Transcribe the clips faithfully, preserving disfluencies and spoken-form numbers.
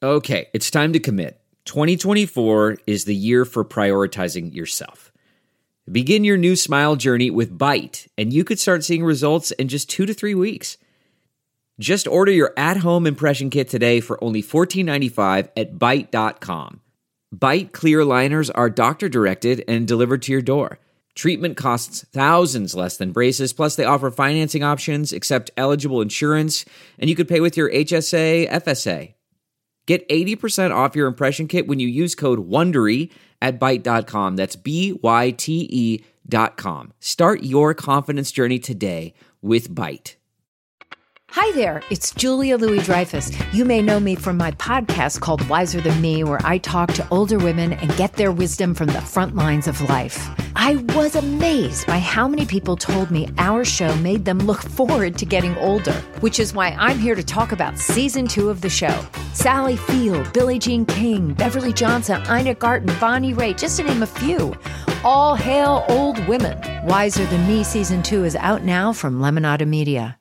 Okay, it's time to commit. twenty twenty-four is the year for prioritizing yourself. Begin your new smile journey with Byte, and you could start seeing results in just two to three weeks. Just order your at-home impression kit today for only fourteen ninety-five at byte dot com. Byte clear aligners are doctor-directed and delivered to your door. Treatment costs thousands less than braces, plus they offer financing options, accept eligible insurance, and you could pay with your H S A, F S A. Get eighty percent off your impression kit when you use code WONDERY at byte dot com. That's B Y T E dot com. Start your confidence journey today with Byte. Hi there, it's Julia Louis-Dreyfus. You may know me from my podcast called Wiser Than Me, where I talk to older women and get their wisdom from the front lines of life. I was amazed by how many people told me our show made them look forward to getting older, which is why I'm here to talk about season two of the show. Sally Field, Billie Jean King, Beverly Johnson, Ina Garten, Bonnie Raitt, just to name a few. All hail old women. Wiser Than Me season two is out now from Lemonada Media.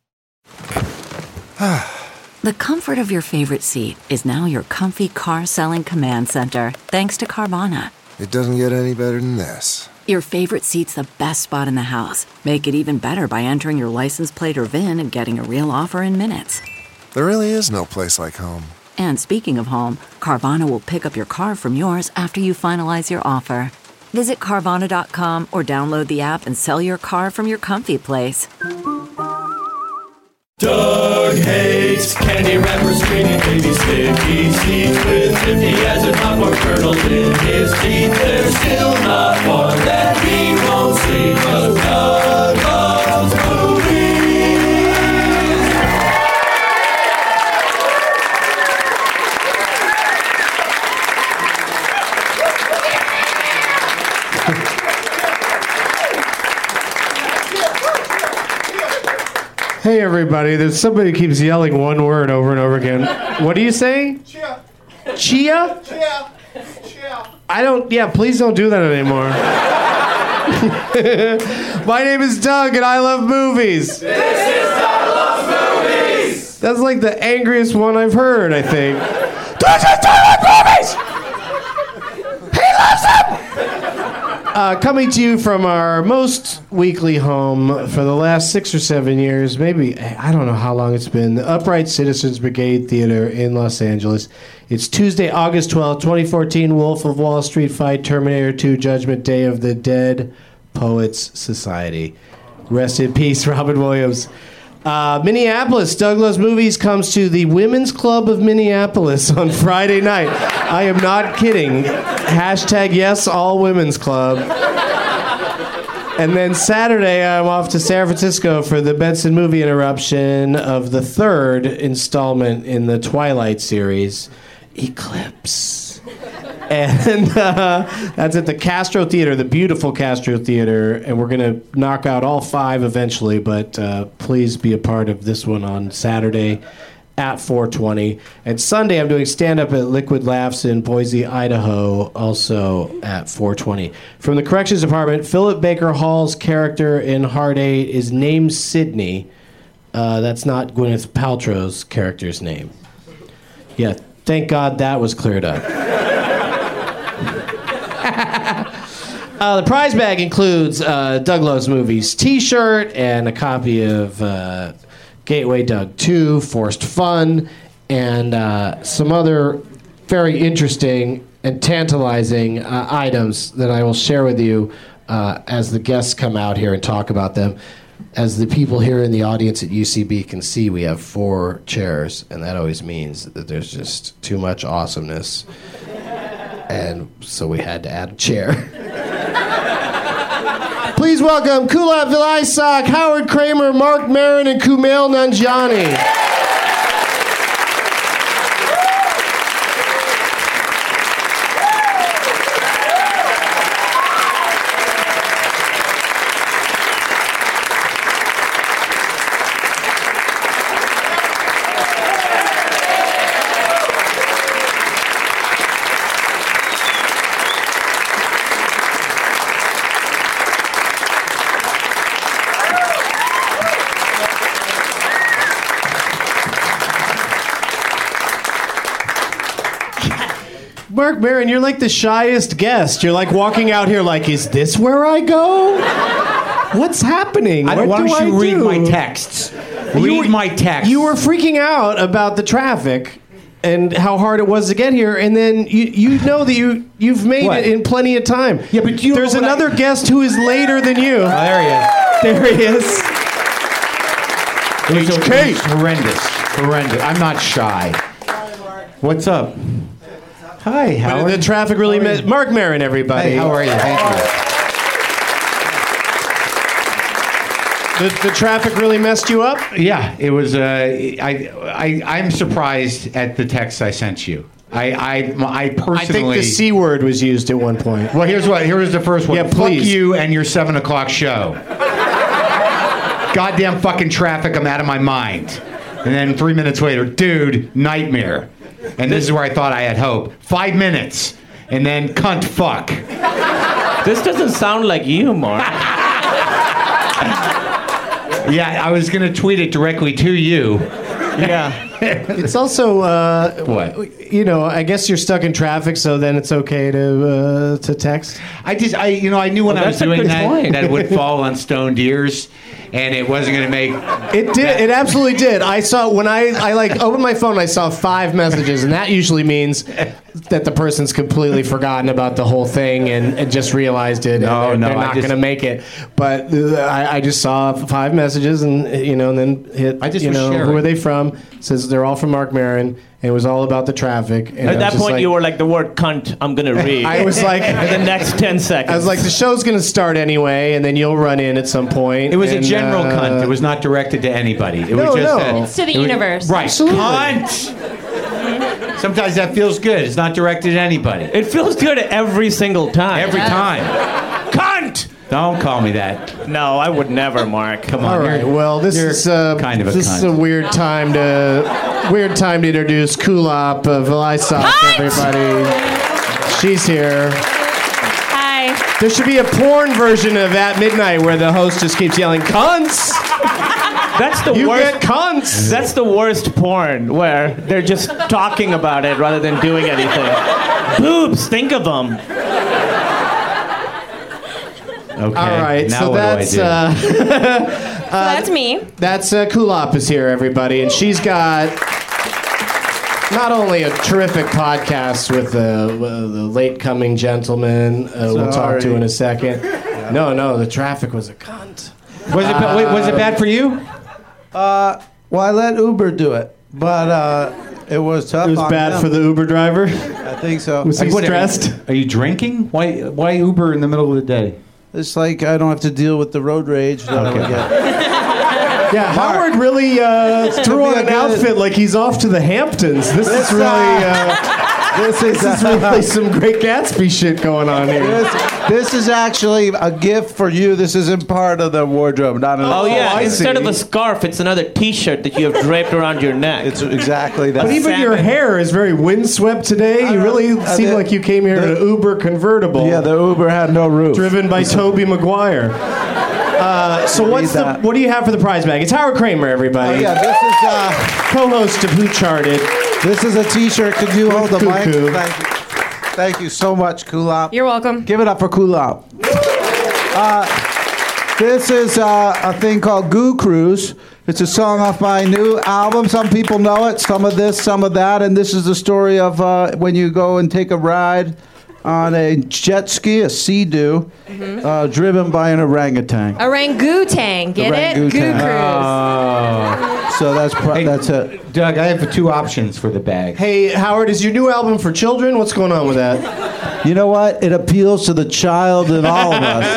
The comfort of your favorite seat is now your comfy car-selling command center, thanks to Carvana. It doesn't get any better than this. Your favorite seat's the best spot in the house. Make it even better by entering your license plate or V I N and getting a real offer in minutes. There really is no place like home. And speaking of home, Carvana will pick up your car from yours after you finalize your offer. Visit Carvana dot com or download the app and sell your car from your comfy place. Doug hates candy wrappers, stringy baby sticky seeds with fifty as a popcorn kernel in his teeth. There's still not one that he won't see, 'cause Doug loves movies. Hey everybody, there's somebody who keeps yelling one word over and over again. What do you say? Chia. Chia? Chia. Chia. I don't, yeah, please don't do that anymore. My name is Doug and I love movies. This is Doug Loves Movies. That's like the angriest one I've heard, I think. This is Doug Loves Movies! He loves them! Uh, coming to you from our most weekly home for the last six or seven years, maybe, I don't know how long it's been, the Upright Citizens Brigade Theater in Los Angeles. It's Tuesday, August twelfth, twenty fourteen, Wolf of Wall Street fight, Terminator two, Judgment Day of the Dead Poets Society. Rest in peace, Robin Williams. Uh, Minneapolis, Doug Loves Movies comes to the Women's Club of Minneapolis on Friday night. I am not kidding. Hashtag yes, all women's club. And then Saturday, I'm off to San Francisco for the Benson Movie Interruption of the third installment in the Twilight series, Eclipse. And uh, that's at the Castro Theater, the beautiful Castro Theater. And we're going to knock out all five eventually, but uh, please be a part of this one on Saturday at four twenty. And Sunday, I'm doing stand-up at Liquid Laughs in Boise, Idaho, also at four twenty. From the Corrections Department, Philip Baker Hall's character in Hard Eight is named Sydney. Uh, that's not Gwyneth Paltrow's character's name. Yeah, thank God that was cleared up. uh, the prize bag includes uh, Doug Loves Movies t-shirt and a copy of uh, Gateway Doug two, Forced Fun, and uh, some other very interesting and tantalizing uh, items that I will share with you uh, as the guests come out here and talk about them. As the people here in the audience at U C B can see, we have four chairs, and that always means that there's just too much awesomeness. And so we had to add a chair. Please welcome Kulat Vilaysack, Howard Kramer, Mark Maron, and Kumail Nanjiani. Mark Maron, you're like the shyest guest. You're like walking out here like, is this where I go? What's happening? I, What why do don't I you read do? my texts? You Read were- my texts. You were freaking out about the traffic and how hard it was to get here, and then you you know that you you've made What? it in plenty of time. Yeah, but you know there's what another I- guest who is later than you. Oh, there he is. There he is. It was, it was horrendous. Horrendous. I'm not shy. What's up? Hi, But Howard. the traffic really met Mark Maron, everybody. Hey, how are you? Thank you. The, the traffic really messed you up? Yeah, it was. Uh, I, I, I'm surprised at the text I sent you. I, I, I personally. I think the C word was used at one point. Well, here's what. Here was the first one. Yeah, please. Fuck you and your seven o'clock show. Goddamn fucking traffic. I'm out of my mind. And then three minutes later, dude, nightmare. And this is where I thought I had hope. Five minutes, and then cunt fuck. This doesn't sound like you, Mark. Yeah, I was gonna tweet it directly to you. Yeah. It's also, uh, What? you know, I guess you're stuck in traffic, so then it's okay to uh, to text. I just, I, you know, I knew when Well, I was that's a doing good that point. that it would fall on stoned ears, and it wasn't gonna make. It did. It absolutely did. I saw when I, I like opened my phone. I saw five messages, and that usually means that the person's completely forgotten about the whole thing and, and just realized it. No, and they're, no, they're I not just- going to make it. But uh, I, I just saw five messages, and you know, and then hit. I just you was know, sharing. who are they from? It says they're all from Mark Maron, and it was all about the traffic. And I At was that just point, like- you were like, the word cunt, I'm going to read. I was like, In the next ten seconds. I was like, the show's going to start anyway, and then you'll run in at some point. It was a and, general uh, cunt. It was not directed to anybody. It No, was just no. a- It's to the it was- universe. Right. Absolutely. Cunt. Sometimes that feels good. It's not directed to anybody. It feels good every single time. Every time. Cunt. Don't call me that. No, I would never, Mark. Come on. All right. you're- Well, this you're is uh, kind of a this cunt. is a weird time to weird time to introduce Kulop of Vlisok, everybody. She's here. Hi. There should be a porn version of At Midnight where the host just keeps yelling "cunts." That's the You worst. get cunts. That's the worst porn, where they're just talking about it rather than doing anything. Boobs, think of them. Okay. All right. Now so what that's do I do? uh, So that's me. that's uh, Kulop is here, everybody, and she's got not only a terrific podcast with the, uh, the late coming gentleman uh, we'll talk to Sorry. in a second. No, no, the traffic was a cunt. was it ba- wait, was it bad for you? Uh, well, I let Uber do it, but uh, it was tough. It was on bad them. for the Uber driver. I think so. Was he What, are you- stressed? Are you drinking? Why? Why Uber in the middle of the day? It's like I don't have to deal with the road rage that I would get. Yeah, Howard really uh, threw on be a an good- outfit like he's off to the Hamptons. This is This, really, uh, uh, This is, this is really some Great Gatsby shit going on here. this, this is actually a gift for you. This isn't part of the wardrobe. Not an Oh, yeah, I instead see. of a scarf, it's another T-shirt that you have draped around your neck. It's exactly that. But even your salmon. hair is very windswept today. You really Uh, seem the- like you came here in an the- Uber convertible. yeah, the Uber had no roof. driven by Toby Maguire. Uh, so what's the that. what do you have for the prize bag? It's Howard Kramer, Oh, everybody, yeah, this is uh, co-host of Who Charted. this is a T-shirt. Could you hold the mic? Cuckoo. Thank you. Thank you so much, Kulop. You're welcome. Give it up for Kulop. Uh, this is uh, a thing called Goo Cruise. It's a song off my new album. Some people know it. Some of this, some of that. And this is the story of uh, when you go and take a ride on a jet ski, a Sea-Doo, Mm-hmm. uh, driven by an orangutan. Orangutan. Get it? Goo Orangutan. Cruise. So that's pro- Hey, that's it. Doug, I have two options for the bag. Hey, Howard, is your new album for children? What's going on with that? You know what? It appeals to the child in all of us.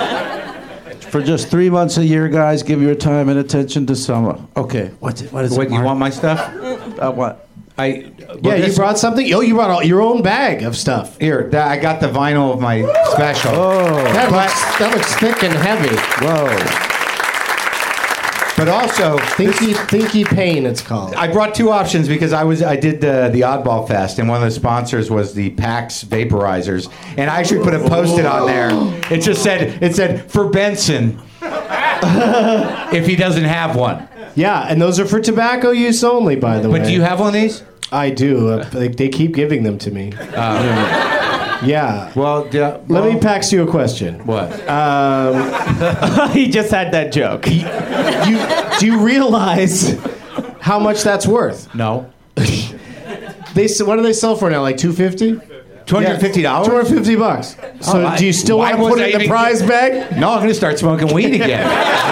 For just three months a year, guys, give your time and attention to summer. Okay, what's it? What is Wait, it? you Mark? want my stuff? Uh, what? I Yeah, you brought something. Oh, you brought all, your own bag of stuff. here. That, I got the vinyl of my special. Oh, That looks that looks thick and heavy. whoa. But also, Thinky Thinky Pain, it's called. I brought two options because I was I did the the Oddball Fest and one of the sponsors was the PAX vaporizers and I actually put a post-it on there. It just said it said for Benson if he doesn't have one. Yeah, and those are for tobacco use only, by the way. But do you have one of these? I do. Uh, they, they keep giving them to me. Uh, yeah. Well, uh, let well, me pass you a question. What? Um, he just had that joke. You, you, do you realize how much that's worth? No. They what do they sell for now? Like two fifty? Two hundred fifty dollars. Two hundred fifty bucks. So Oh, do you still why want to put was I it in the even prize get- bag? No, I'm going to start smoking weed again.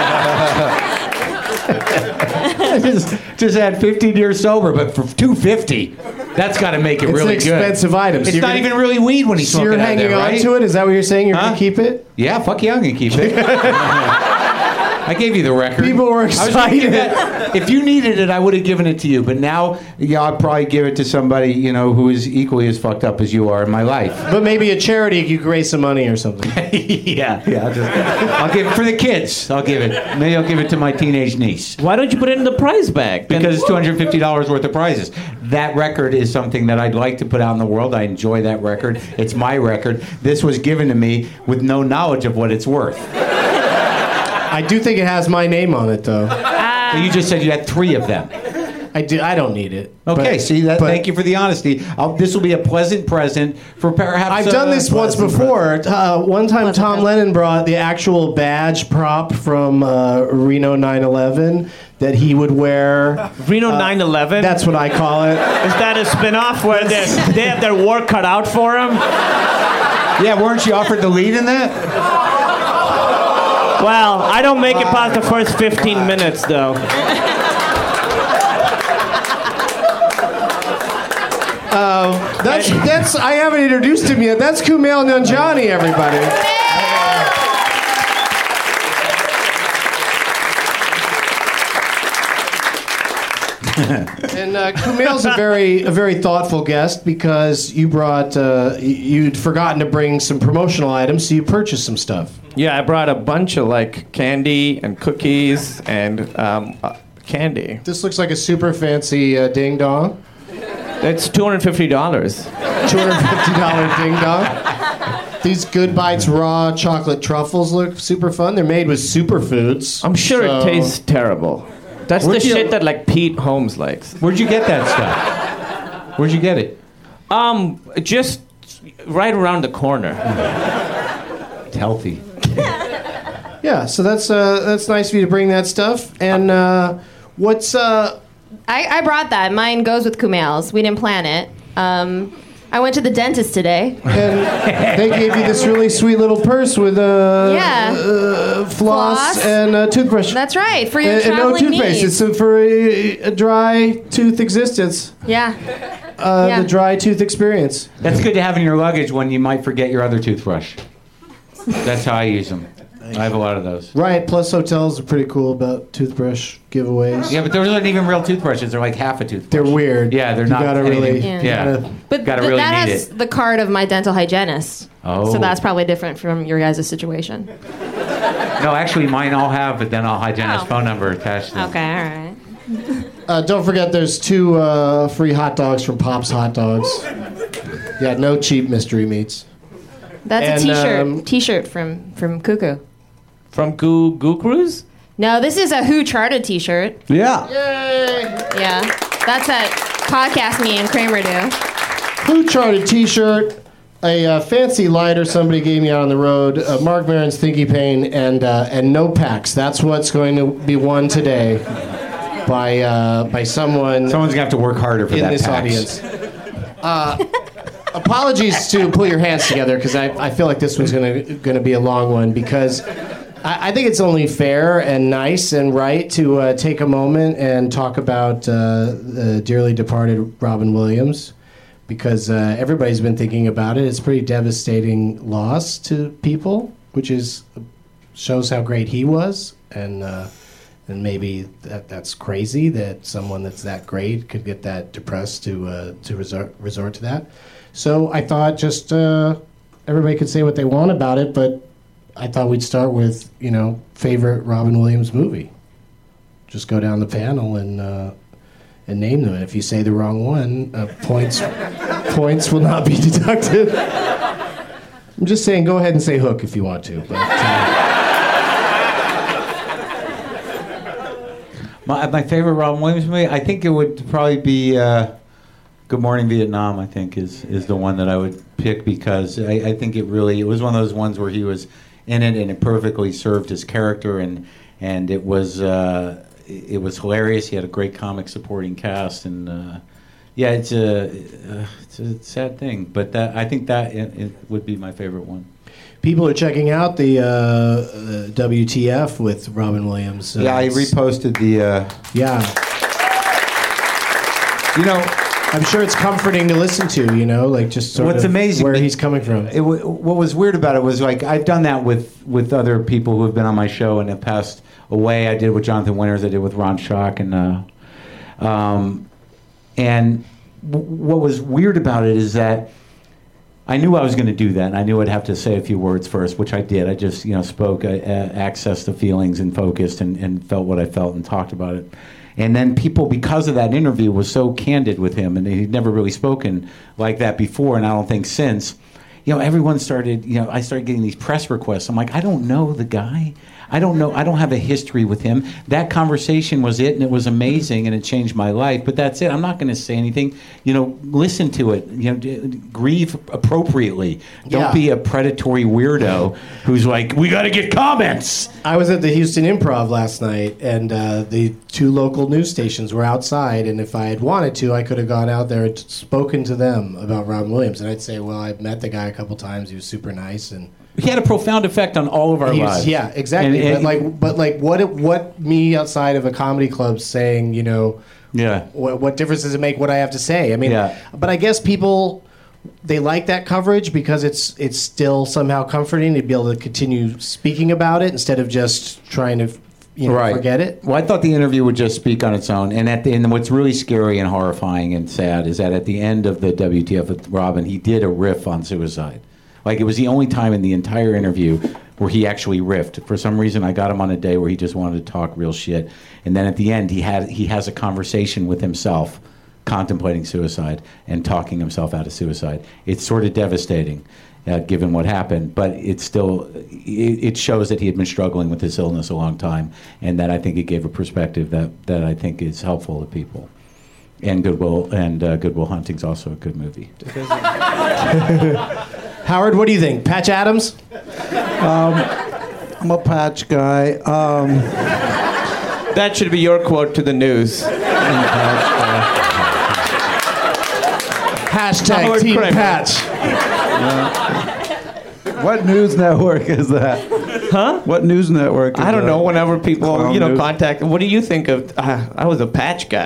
just, just had fifteen years sober, but for two fifty, that's got to make it It's really an good. expensive item. So It's you're not gonna- even really weed when he's So smoking you're out hanging there, on right? to it? Is that what you're saying? You're Huh? gonna keep it? Yeah, fuck yeah, I'm going to keep it. I gave you the record. People were I was gonna excited. give that- if you needed it, I would have given it to you. But now, yeah, I'll probably give it to somebody, you know, who is equally as fucked up as you are in my life. But maybe a charity, you could raise some money or something. yeah, yeah. I'll, just, I'll give it for the kids. I'll give it. Maybe I'll give it to my teenage niece. Why don't you put it in the prize bag? Because it's two hundred fifty dollars worth of prizes. That record is something that I'd like to put out in the world. I enjoy that record. It's my record. This was given to me with no knowledge of what it's worth. I do think it has my name on it, though. But you just said you had three of them. I do. I don't need it. Okay, But- see that. but Thank you for the honesty. I'll, this will be a pleasant present for perhaps. I've uh, done this once pleasant before. Uh, one time, Pleasant Tom present. Lennon brought the actual badge prop from uh, Reno nine eleven that he would wear. Reno nine eleven? That's what I call it. Is that a spin-off where they they have their work cut out for them? Yeah, weren't you offered the lead in that? Well, I don't make it past the first fifteen minutes, though. That's that's. I haven't introduced him yet. That's Kumail Nanjiani, everybody. And uh, Kumail's a very a very thoughtful guest because you brought uh, y- you'd forgotten to bring some promotional items, so you purchased some stuff. Yeah, I brought a bunch of like candy and cookies and um, uh, candy. This looks like a super fancy uh, ding dong. It's two hundred fifty dollars. two hundred fifty dollars ding dong. These Good Bites raw chocolate truffles look super fun. They're made with superfoods. I'm sure so- it tastes terrible. That's Where'd the you- shit that like Pete Holmes likes. Where'd you get that stuff? Where'd you get it? Um, just right around the corner. It's healthy. Yeah, so that's uh, that's nice of you to bring that stuff. And uh, what's uh, I, I brought that. Mine goes with Kumail's. We didn't plan it. Um, I went to the dentist today. and they gave you this really sweet little purse with uh, Yeah. uh, floss, Floss. and a toothbrush. That's right, for your and, and no traveling toothpaste. needs. It's uh, for a, a dry tooth existence. Yeah. Uh, Yeah. The dry tooth experience. That's good to have in your luggage when you might forget your other toothbrush. That's how I use them. I have a lot of those. Right. Plus, hotels are pretty cool about toothbrush giveaways. Yeah, but those aren't even real toothbrushes. They're like half a toothbrush. They're weird. Yeah, they're You not. gotta anything- really- Yeah. Yeah. gotta- But Gotta th- really that need has it. the card of my dental hygienist. Oh. So that's probably different from your guys' situation. No, actually, mine all have a dental hygienist Oh. phone number attached to them. Okay, all right. Uh, don't forget, there's two uh, free hot dogs from Pop's Hot Dogs. Yeah, no cheap mystery meats. That's And, a T-shirt. um, T-shirt from from Cuckoo. From Goo Goo Cruise? No, this is a Who Charted T-shirt. Yeah. Yeah, that's at Podcast Me and Kramer do. Who Charted T-shirt, a uh, fancy lighter somebody gave me out on the road, uh, Mark Maron's Thinky Pain, and uh, and no packs. That's what's going to be won today by uh, by someone Someone's gonna have to work harder for in that. this PAX. audience. Uh, apologies to put your hands together because I, I feel like this one's gonna gonna be a long one because I, I think it's only fair and nice and right to uh, take a moment and talk about uh, the dearly departed Robin Williams because uh, everybody's been thinking about it. It's a pretty devastating loss to people, which is shows how great he was and. Uh, And maybe that that's crazy that someone that's that great could get that depressed to uh, to resort resort to that. So I thought just uh, everybody could say what they want about it, but I thought we'd start with you know favorite Robin Williams movie. Just go down the panel and uh, and name them. And if you say the wrong one, uh, points points will not be deducted. I'm just saying, go ahead and say Hook if you want to. But, uh, My, my favorite Robin Williams movie, I think it would probably be uh, Good Morning Vietnam, I think, is is the one that I would pick because I, I think it really it was one of those ones where he was in it and it perfectly served his character and and it was uh, it was hilarious. He had a great comic supporting cast and uh, yeah, it's a uh, it's a sad thing, but that I think that it, it would be my favorite one. People are checking out the uh, uh, W T F with Robin Williams. Uh, yeah, I reposted the. Uh, yeah. You know, I'm sure it's comforting to listen to. You know, like just sort what's of amazing where he's coming from. It, what was weird about it was like I've done that with with other people who have been on my show and have passed away. I did it with Jonathan Winters. I did it with Ron Schock, and uh, um, and w- what was weird about it is that. I knew I was going to do that, and I knew I'd have to say a few words first, which I did. I just, you know, spoke, I, uh, accessed the feelings and focused and, and felt what I felt and talked about it. And then people, because of that interview, was so candid with him, and he'd never really spoken like that before, and I don't think since. You know, everyone started, you know, I started getting these press requests. I'm like, I don't know the guy. I don't know. I don't have a history with him. That conversation was it, and it was amazing, and it changed my life. But that's it. I'm not going to say anything. You know, listen to it. You know, d- grieve appropriately. Don't Yeah. be a predatory weirdo who's like, we got to get comments. I was at the Houston Improv last night, and uh, the two local news stations were outside. And if I had wanted to, I could have gone out there and t- spoken to them about Robin Williams. And I'd say, well, I've met the guy a couple times. He was super nice, and he had a profound effect on all of our he was, lives. yeah, exactly. And- and- but like, but like, what what me outside of a comedy club saying, you know, Yeah. what, what difference does it make what I have to say? I mean, Yeah. but I guess people, they like that coverage because it's it's still somehow comforting to be able to continue speaking about it instead of just trying to, you know, Right. forget it. Well, I thought the interview would just speak on its own. And at the end, what's really scary and horrifying and sad is that at the end of the W T F with Robin, he did a riff on suicide. Like, it was the only time in the entire interview where he actually riffed. For some reason, I got him on a day where he just wanted to talk real shit. And then at the end, he had he has a conversation with himself, contemplating suicide and talking himself out of suicide. It's sort of devastating, uh, given what happened. But it's still, it, it shows that he had been struggling with this illness a long time. And that I think it gave a perspective that, that I think is helpful to people. And Goodwill, and uh, Goodwill Hunting's also a good movie. Howard, what do you think? Patch Adams? Um, I'm a Patch guy. Um, That should be your quote to the news. Hashtag Howard Team Kramer. Patch. what news network is that? Huh? What news network is I don't that? know. Whenever people, Clown you know, news? contact, what do you think of? Uh, I was a Patch guy.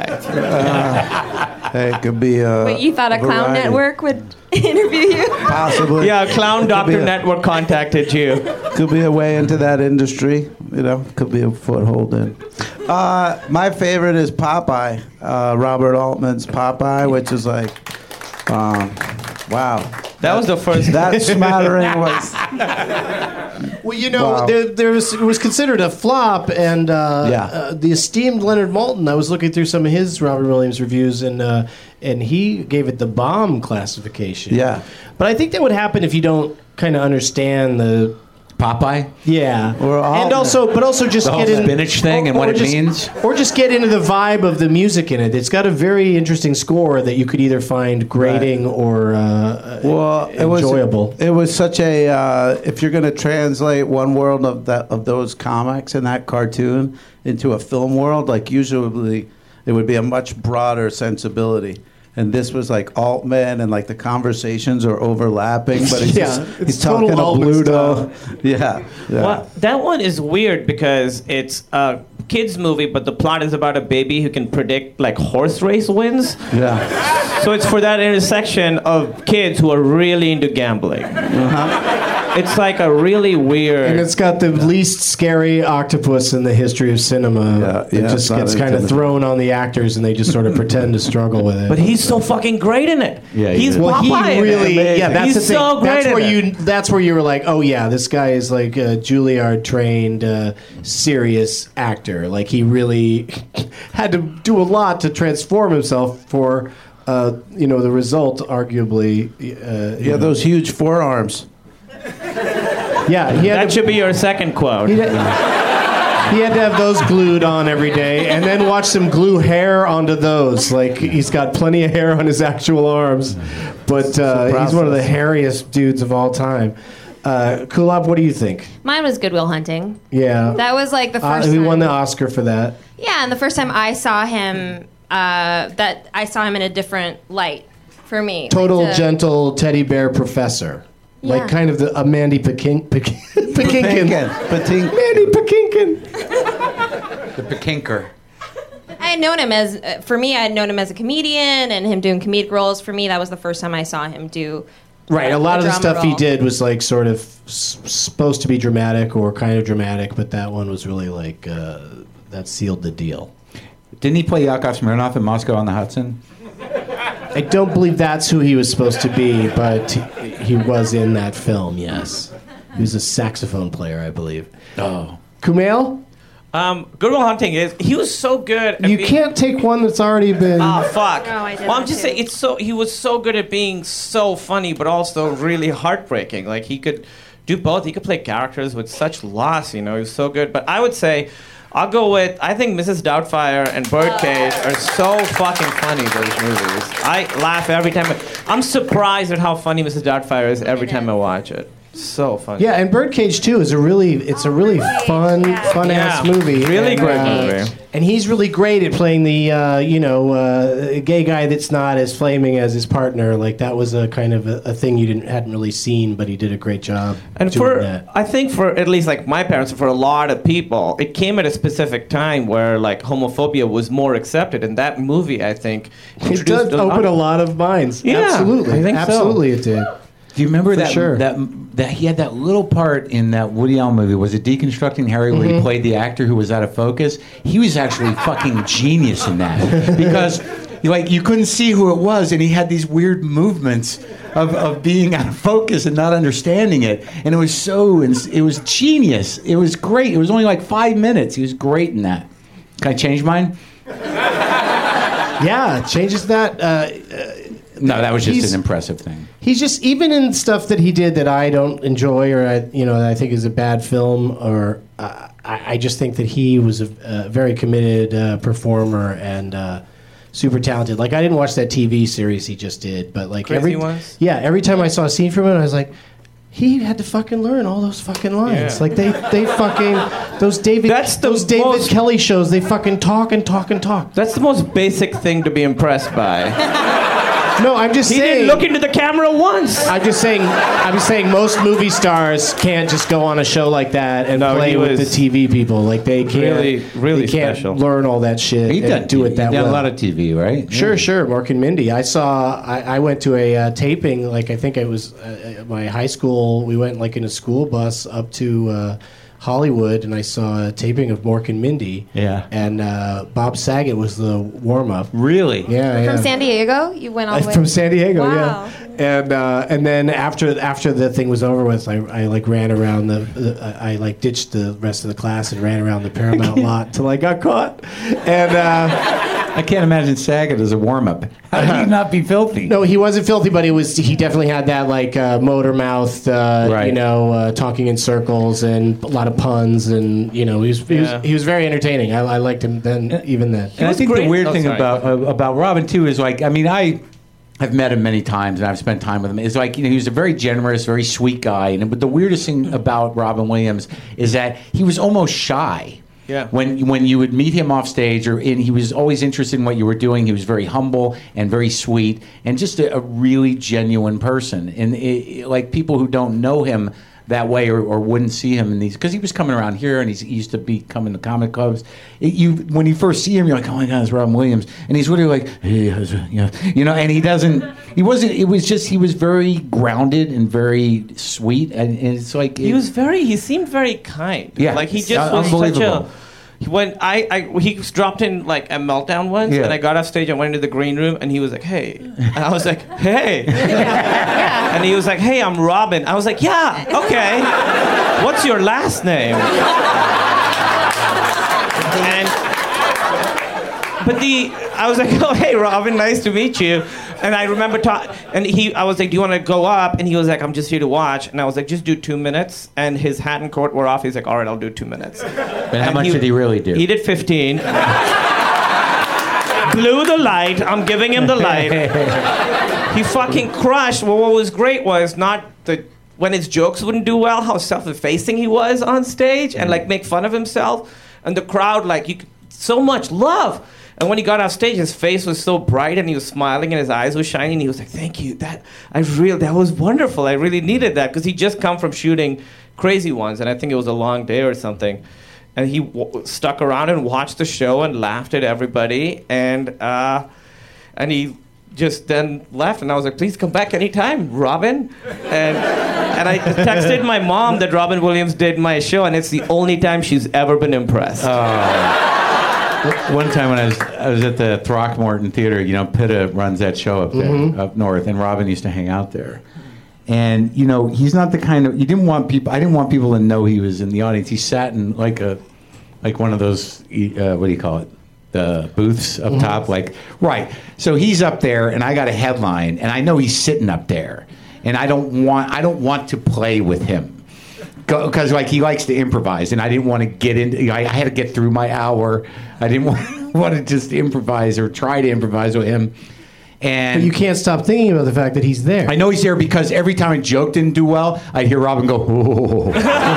Uh, hey, it could be a. Wait, you thought a clown variety. network would interview you? Possibly. Yeah, Clown Could Doctor be a- Network contacted you. Could be a way into that industry, you know. Could be a foothold in. Uh, my favorite is Popeye, uh, Robert Altman's Popeye, which is like, um, wow. That was the first. That smattering was. Well, you know, Wow. there, there was, it was considered a flop, and uh, Yeah. uh, the esteemed Leonard Maltin, I was looking through some of his Robert Williams reviews, and uh, and he gave it the bomb classification. Yeah. But I think that would happen if you don't kind of understand the Popeye? yeah, Or all- and also, but also just The whole get in spinach thing and what it just, means? or just get into the vibe of the music in it. It's got a very interesting score that you could either find grating or uh, Well, it was enjoyable. It was such a. Uh, if you're going to translate one world of that of those comics and that cartoon into a film world, like usually it would be a much broader sensibility. And this was like Altman, and like the conversations are overlapping, but he's, Yeah, just, it's he's total talking to Altman Bluto. Yeah, yeah. Well, that one is weird because it's a kids movie, but the plot is about a baby who can predict like horse race wins. yeah. So it's for that intersection of kids who are really into gambling. Uh-huh. It's like a really weird. And it's got the least scary octopus in the history of cinema. Yeah, it yeah, just it's not gets kind of intimidating. thrown on the actors, and they just sort of pretend to struggle with it. But he's so fucking great in it. Yeah, he he's is. well, he Popeye in really, it. yeah, that's he's the thing. so great that's in where it. you, that's where you were like, oh yeah, this guy is like a Juilliard trained, uh, serious actor. Like he really had to do a lot to transform himself for, uh, you know, the result. Arguably, uh, Yeah, those huge forearms. yeah, he had That to- should be your second quote. He had, He had to have those glued on every day, and then watch them glue hair onto those. Like he's got plenty of hair on his actual arms, but uh, he's one of the hairiest dudes of all time. Uh, Kulop, what do you think? Mine was Good Will Hunting. Yeah, That was like the uh, first he time. won the Oscar for that. Yeah, and the first time I saw him, uh, that I saw him in a different light for me. Total Like the- gentle teddy bear professor. Yeah. Like kind of the a Mandy Pakin- Pakin- Pakinkin. Patink. Mandy Pakinkin. The Pakinker. I had known him as, uh, for me, I had known him as a comedian and him doing comedic roles. For me, that was the first time I saw him do. Right, a uh, lot of the drama stuff he role. did was like sort of s- supposed to be dramatic or kind of dramatic, but that one was really like uh, that sealed the deal. Didn't he play Yakov Smirnoff in Moscow on the Hudson? I don't believe that's who he was supposed to be, but he, he was in that film. Yes, he was a saxophone player, I believe. Oh, Kumail, Um, Good Will Hunting is he was so good. At you being- can't take one that's already been. Oh fuck! Oh, I did well, I'm that just too. saying it's so he was so good at being so funny, but also really heartbreaking. Like he could do both. He could play characters with such loss. You know, he was so good. But I would say, I'll go with I think Missus Doubtfire and Birdcage are so fucking funny. Those movies. I laugh every time. I, I'm surprised at how funny Missus Doubtfire is every time I watch it. So funny. Yeah, and Birdcage too is a really it's a really fun fun ass Yeah, movie. really and, great uh, movie. And he's really great at playing the uh, you know uh, gay guy that's not as flaming as his partner. Like that was a kind of a, a thing you didn't hadn't really seen, but he did a great job And doing for that. I think for at least like my parents, for a lot of people, it came at a specific time where like homophobia was more accepted, and that movie I think It introduced does open a lot of minds. Yeah, absolutely, I think so. absolutely, it did. do you remember For that, sure. that that he had that little part in that Woody Allen movie? Was it Deconstructing Harry, where Mm-hmm. he played the actor who was out of focus? He was actually fucking genius in that because, like, you couldn't see who it was, and he had these weird movements of, of being out of focus and not understanding it, and it was so it was genius. It was great. It was only like five minutes. He was great in that. Can I change mine? Yeah, changes that. Uh, No, that was just He's- an impressive thing. He's just even in stuff that he did that I don't enjoy or I you know that I think is a bad film or uh, I, I just think that he was a, a very committed uh, performer and uh, super talented. Like I didn't watch that T V series he just did, but like Crazy every Ones? yeah every time I saw a scene from him, I was like. He had to fucking learn all those fucking lines. Yeah. Like they, they fucking those David That's the those David most- Kelly shows. They fucking talk and talk and talk. That's the most basic thing to be impressed by. No, I'm just He saying. didn't look into the camera once. I'm just saying. I'm just saying. Most movie stars can't just go on a show like that and No, play he with was the T V people. Like they can't. really- really they can't special. learn all that shit He and done do T V. it that He done well. a lot of T V, right? Sure, Yeah. sure. Mark and Mindy. I saw. I, I went to a uh, taping. Like I think it was uh, my high school. We went like in a school bus up to uh, Hollywood, and I saw a taping of Mork and Mindy. Yeah. And uh, Bob Saget was the warm up. Really? Yeah, yeah. From San Diego? You went all the way? From San Diego, Wow. yeah. And uh, and then after after the thing was over with, I, I like ran around the, the I like ditched the rest of the class and ran around the Paramount lot till I got caught. And uh, I can't imagine Saget as a warm-up. How did he not be filthy? no, he wasn't filthy, but he was. He definitely had that like uh, motor mouth, uh, Right. you know, uh, talking in circles and a lot of puns, and you know, he was he, Yeah. was, he was very entertaining. I, I liked him then, even then. And I was think great. the weird Oh, thing sorry. about uh, about Robin too is like, I mean, I have met him many times and I've spent time with him. It's like, you know, he was a very generous, very sweet guy. And but the weirdest thing about Robin Williams is that he was almost shy. Yeah. When when you would meet him off stage, or and he was always interested in what you were doing. He was very humble and very sweet, and just a, a really genuine person. And it, it- like people who don't know him that way, or, or wouldn't see him in these, because he was coming around here, and he's, he used to be coming to comic clubs. It, you when you first see him, you're like, oh my God, it's Robin Williams, and he's really like, hey, how's it?" you know, you know, and he doesn't. He wasn't. It was just he was very grounded and very sweet, and, and it's like He it- was very. He seemed very kind. Yeah. Like he It's just was such unbelievable. a. When I, I he was dropped in like a meltdown once, Yeah. and I got off stage and went into the green room, and he was like, "Hey," and I was like, "Hey," and he was like, "Hey, I'm Robin." I was like, "Yeah, okay. What's your last name?" And but the I was like, "Oh, hey, Robin, nice to meet you." And I remember, ta- and he, I was like, "Do you want to go up?" And he was like, "I'm just here to watch." And I was like, "Just do two minutes." And his hat and coat were off. He's like, "All right, I'll do two minutes." And how much did he really do? He did fifteen. Blew the light. I'm giving him the light. He fucking crushed. Well, what was great was not the when his jokes wouldn't do well, how self-effacing he was on stage and like make fun of himself, and the crowd like you could, so much love. And when he got off stage, his face was so bright and he was smiling and his eyes were shining. And he was like, "Thank you. That I really that was wonderful. I really needed that," because he just come from shooting Crazy Ones, and I think it was a long day or something. And he w- stuck around and watched the show and laughed at everybody, and uh, and he just then left. And I was like, "Please come back anytime, Robin." And and I texted my mom that Robin Williams did my show, and it's the only time she's ever been impressed. Oh. One time when I was I was at the Throckmorton Theater, you know, Pitta runs that show up there, mm-hmm. up north, and Robin used to hang out there. And you know, he's not the kind of you didn't want people. I didn't want people to know he was in the audience. He sat in like a, like one of those uh, what do you call it, the booths up mm-hmm. top, like right. So he's up there, and I got a headline, and I know he's sitting up there, and I don't want I don't want to play with him. Because like he likes to improvise, and I didn't want to get into. You know, I, I had to get through my hour. I didn't want, want to just improvise or try to improvise with him. And but you can't stop thinking about the fact that he's there. I know he's there because every time a joke didn't do well, I'd hear Robin go, "Oh."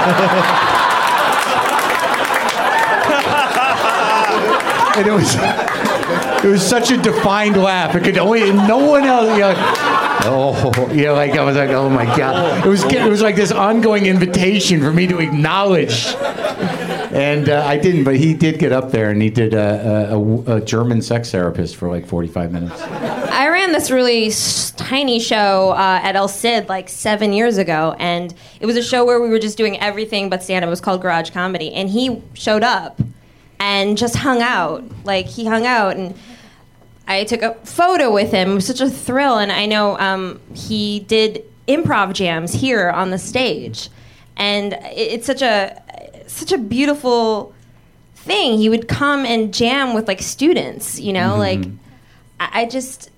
And it was it was such a defined laugh. It could only no one else. You know, oh, you know, like I was like, oh my god! It was it was like this ongoing invitation for me to acknowledge, and uh, I didn't, but he did get up there and he did a, a, a German sex therapist for like forty-five minutes. I ran this really s- tiny show uh, at El Cid like seven years ago, and it was a show where we were just doing everything but stand-up. It was called Garage Comedy, and he showed up and just hung out. Like he hung out and. I took a photo with him. It was such a thrill, and I know um, he did improv jams here on the stage, and it, it's such a such a beautiful thing. He would come and jam with like students, you know, mm-hmm. like I, I just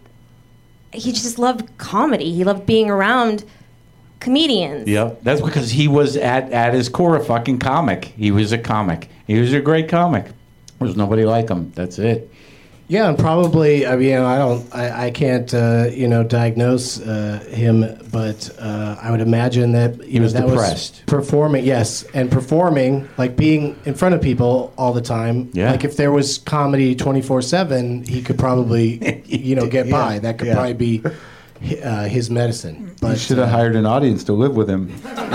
he just loved comedy. He loved being around comedians. Yep, that's because he was at at his core a fucking comic. He was a comic. He was a great comic. There's nobody like him. That's it. Yeah, and probably, I mean, you know, I don't, I, I can't, uh, you know, diagnose uh, him, but uh, I would imagine that you he know was that depressed. was performing, yes, and performing, like being in front of people all the time. Yeah. Like if there was comedy twenty-four seven, he could probably, you know, get yeah. by. That could yeah. probably be uh, his medicine. But you should have uh, hired an audience to live with him.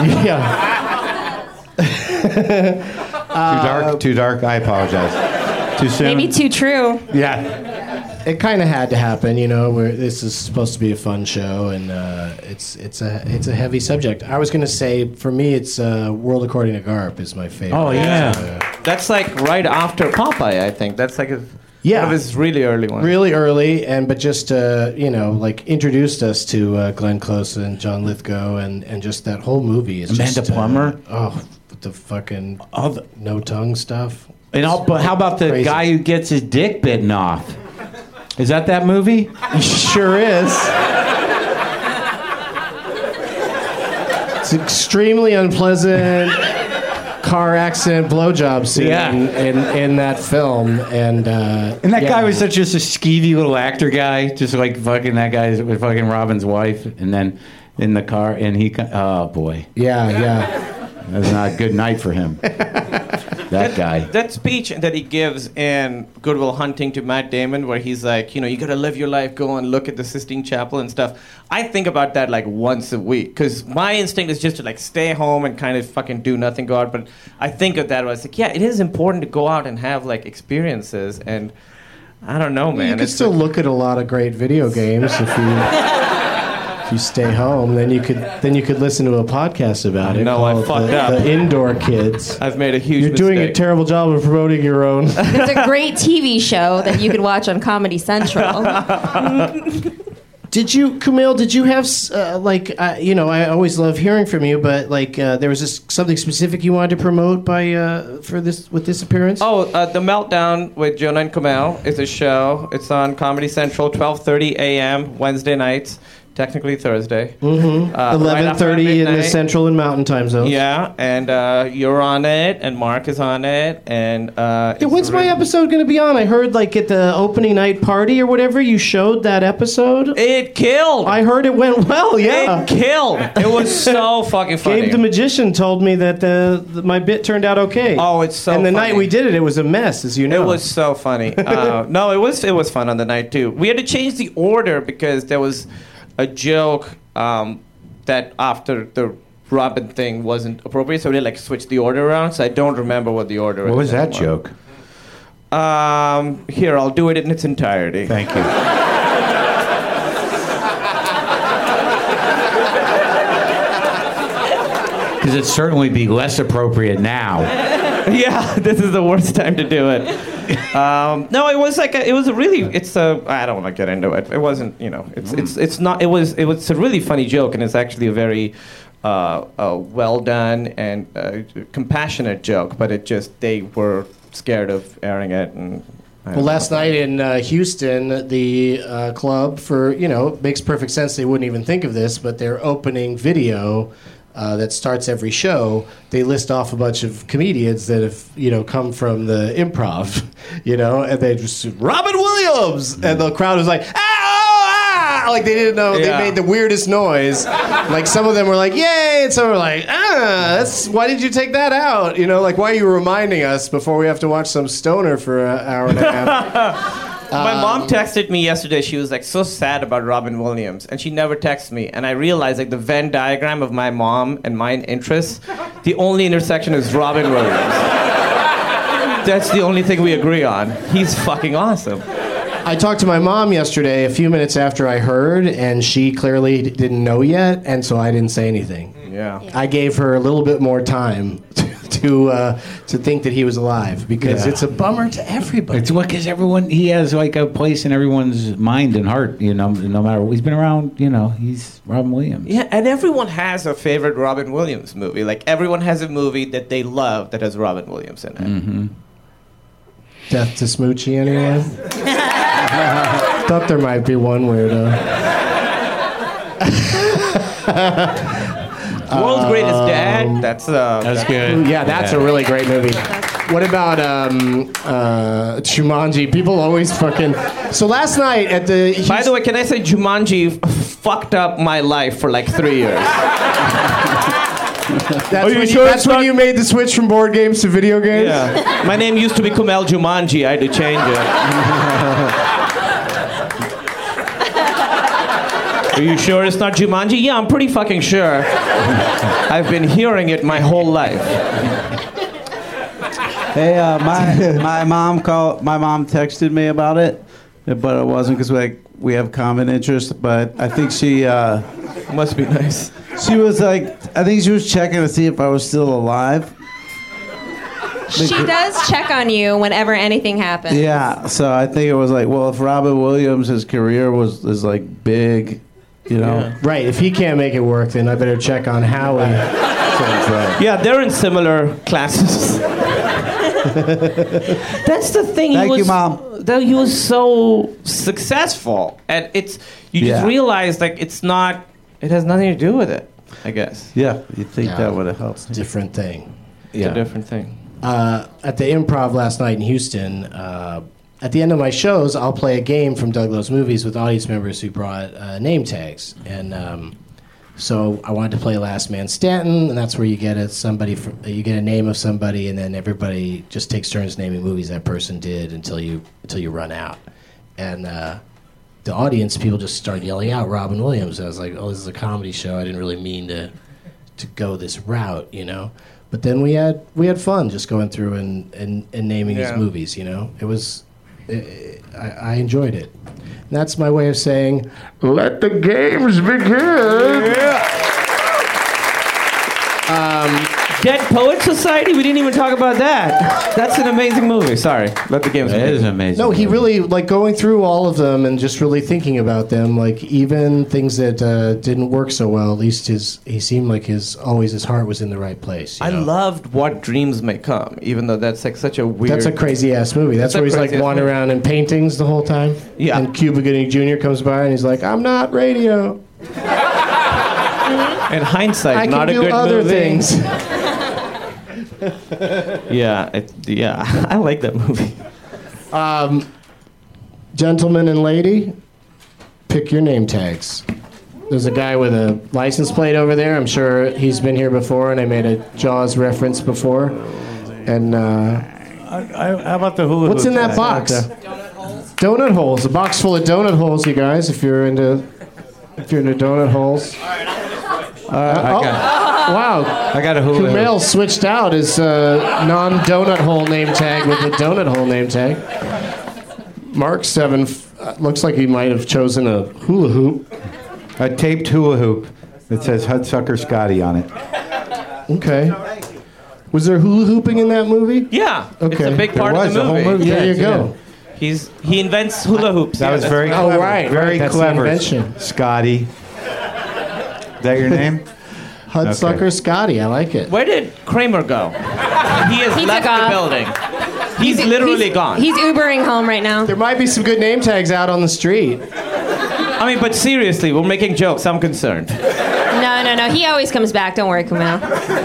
Yeah. Too dark. Too dark. I apologize. Too soon? Maybe too true. Yeah. It kind of had to happen, you know, where this is supposed to be a fun show, and uh, it's it's a it's a heavy subject. I was going to say, for me, it's uh, World According to Garp is my favorite. Oh, yeah. Uh, That's like right after Popeye, I think. That's like a, yeah. one of his really early ones. Really early, and but just, uh, you know, like introduced us to uh, Glenn Close and John Lithgow, and, and just that whole movie. Is Amanda just, Plummer? Uh, oh, with the fucking All the, no tongue stuff. And all, but how about the Crazy. guy who gets his dick bitten off? Is that that movie? Sure is. It's an extremely unpleasant car accident blowjob scene Yeah. in, in, in that film, and uh, And that yeah. guy was such just a skeevy little actor guy, just like fucking that guy with fucking Robin's wife, and then in the car, and he, oh boy, Yeah, yeah. that was not a good night for him. That guy. That speech that he gives in Good Will Hunting to Matt Damon, where he's like, you know, you gotta live your life, go and look at the Sistine Chapel and stuff. I think about that like once a week, because my instinct is just to like stay home and kind of fucking do nothing, go out. But I think of that, I was like, yeah, it is important to go out and have like experiences, and I don't know, man. You can It's still like- look at a lot of great video games if you if you stay home. Then you could then you could listen to a podcast about it. No, I called fucked the, up. The Indoor Kids. I've made a huge You're doing a mistake. terrible job of promoting your own. It's a great T V show that you could watch on Comedy Central. Did you, Kumail? Did you have uh, like uh, you know? I always love hearing from you, but like uh, there was this, something specific you wanted to promote by uh, for this with this appearance? Oh, uh, the Meltdown with Jonah and Kumail is a show. It's on Comedy Central, twelve thirty a.m. Wednesday nights. Technically Thursday. Mm-hmm. Uh, eleven thirty right in the Central and Mountain time zones. Yeah, and uh, you're on it, and Mark is on it, and uh, yeah, when's really... my episode going to be on? I heard like at the opening night party or whatever, you showed that episode. It killed. I heard it went well. Yeah, it killed. It was so fucking funny. Gabe the Magician told me that the, the my bit turned out okay. Oh, it's so. And the funny. night we did it, it was a mess, as you know. It was so funny. uh, no, it was it was fun on the night too. We had to change the order because there was a joke um, that after the Robin thing wasn't appropriate, so we like switched the order around. So I don't remember what the order. What was that anymore. joke? Um, here, I'll do it in its entirety. Thank you. Because it'd certainly be less appropriate now. Yeah, this is the worst time to do it. Um, no, it was like a, it was a really. It's a. I don't want to get into it. It wasn't. You know. It's it's it's not. It was it was a really funny joke, and it's actually a very uh, uh, well done and uh, compassionate joke. But it just they were scared of airing it. And I well, last night in uh, Houston, the uh, club for you know it makes perfect sense. They wouldn't even think of this, but their opening video. Uh, that starts every show, they list off a bunch of comedians that have, you know, come from the improv, you know, and they just, Robin Williams! And the crowd was like, ah, oh, ah! Like, they didn't know, yeah. They made the weirdest noise. Like, some of them were like, yay! And some were like, ah, that's, why did you take that out? You know, like, why are you reminding us before we have to watch some stoner for an hour and a half? My Um, mom texted me yesterday. She was like so sad about Robin Williams, and she never texts me. And I realized like the Venn diagram of my mom and mine interests, the only intersection is Robin Williams. That's the only thing we agree on. He's fucking awesome. I talked to my mom yesterday, a few minutes after I heard, and she clearly d- didn't know yet, and so I didn't say anything. Yeah. I gave her a little bit more time to to, uh, to think that he was alive because Yeah. it's a bummer to everybody. It's what because everyone he has like a place in everyone's mind and heart. You know, no matter what. He's been around. You know, he's Robin Williams. Yeah, and everyone has a favorite Robin Williams movie. Like everyone has a movie that they love that has Robin Williams in it. Mm-hmm. Death to Smoochie, anyone? Thought there might be one weirdo. World's Greatest Dad. That's uh. That's good. Yeah, that's Yeah. a really great movie. What about um, uh, Jumanji? People always fucking. So last night at the. By the way, can I say Jumanji f- fucked up my life for like three years? That's, Are when, you you, sure that's it's when not- you made the switch from board games to video games? Yeah. My name used to be Kumail Jumanji. I had to change it. Are you sure it's not Jumanji? Yeah, I'm pretty fucking sure. I've been hearing it my whole life. Hey, uh, my my mom called. My mom texted me about it, but it wasn't because like we have common interest. But I think she uh, Must be nice. she was like, I think she was checking to see if I was still alive. She does check on you whenever anything happens. Yeah, so I think it was like, well, if Robin Williams, his career was is like big, you know. Right, if he can't make it work, then I better check on Howie. Sounds right. Yeah, they're in similar classes. That's the thing. Thank he was, you, Mom. That he was so successful, and it's you just Yeah. realize like it's not. It has nothing to do with it. I guess Yeah, you think Yeah. that would have helped? Different thing. it's a different thing. Uh, at the Improv last night in Houston, uh, at the end of my shows, I'll play a game from Doug Loves Movies with audience members who brought uh, name tags. And um, so I wanted to play Last Man Stanton, and that's where you get a somebody from, you get a name of somebody, and then everybody just takes turns naming movies that person did until you until you run out. And uh, the audience, people just start yelling out Robin Williams. I was like, oh, this is a comedy show. I didn't really mean to to go this route, you know. But then we had we had fun just going through and, and, and naming Yeah. these movies, you know. It was, it, I, I enjoyed it. And that's my way of saying, let the games begin. Um, Um, Dead Poet Society. We didn't even talk about that. That's an amazing movie. Sorry, let the games. It is amazing. No, he really like going through all of them and just really thinking about them. Like even things that uh, didn't work so well. At least his he seemed like his always his heart was in the right place. You I know? loved What Dreams May Come, even though that's like such a weird. That's a crazy ass movie. That's, That's a where he's like crazy-ass wandering movie. around in paintings the whole time. Yeah. And Cuba Gooding Junior comes by and he's like, "I'm not radio. In hindsight, I can not a do good other movie. things." Yeah, it, yeah, I like that movie. Um, gentleman and lady, pick your name tags. There's a guy with a license plate over there. I'm sure he's been here before, and I made a Jaws reference before. And uh, I, I, how about the hula what's hoop in that tag? box? Donut holes. Donut holes. A box full of donut holes, you guys. If you're into, if you're into donut holes. Uh, I oh, got- wow. I got a hula hoop. Kumail switched out his uh, non-donut hole name tag with the donut hole name tag. Mark seven f- uh, looks like he might have chosen a hula hoop. A taped hula hoop that says Hudsucker Scotty on it. Okay. Was there hula hooping in that movie? Yeah, it's Okay. a big There part was of the the whole movie. movie. There Yeah, you go. He's he invents hula hoops. That Yeah, was that's very right. Oh, clever. right, Very right, that's the clever. invention. Scotty. Is that your name? Hudsucker Okay. Scotty, I like it. Where did Kramer go? He has He left took the off. building. He's, literally he's, gone. He's Ubering home right now. There might be some good name tags out on the street. I mean, but seriously, we're making jokes. I'm concerned. No, no, no. He always comes back. Don't worry, Kumail.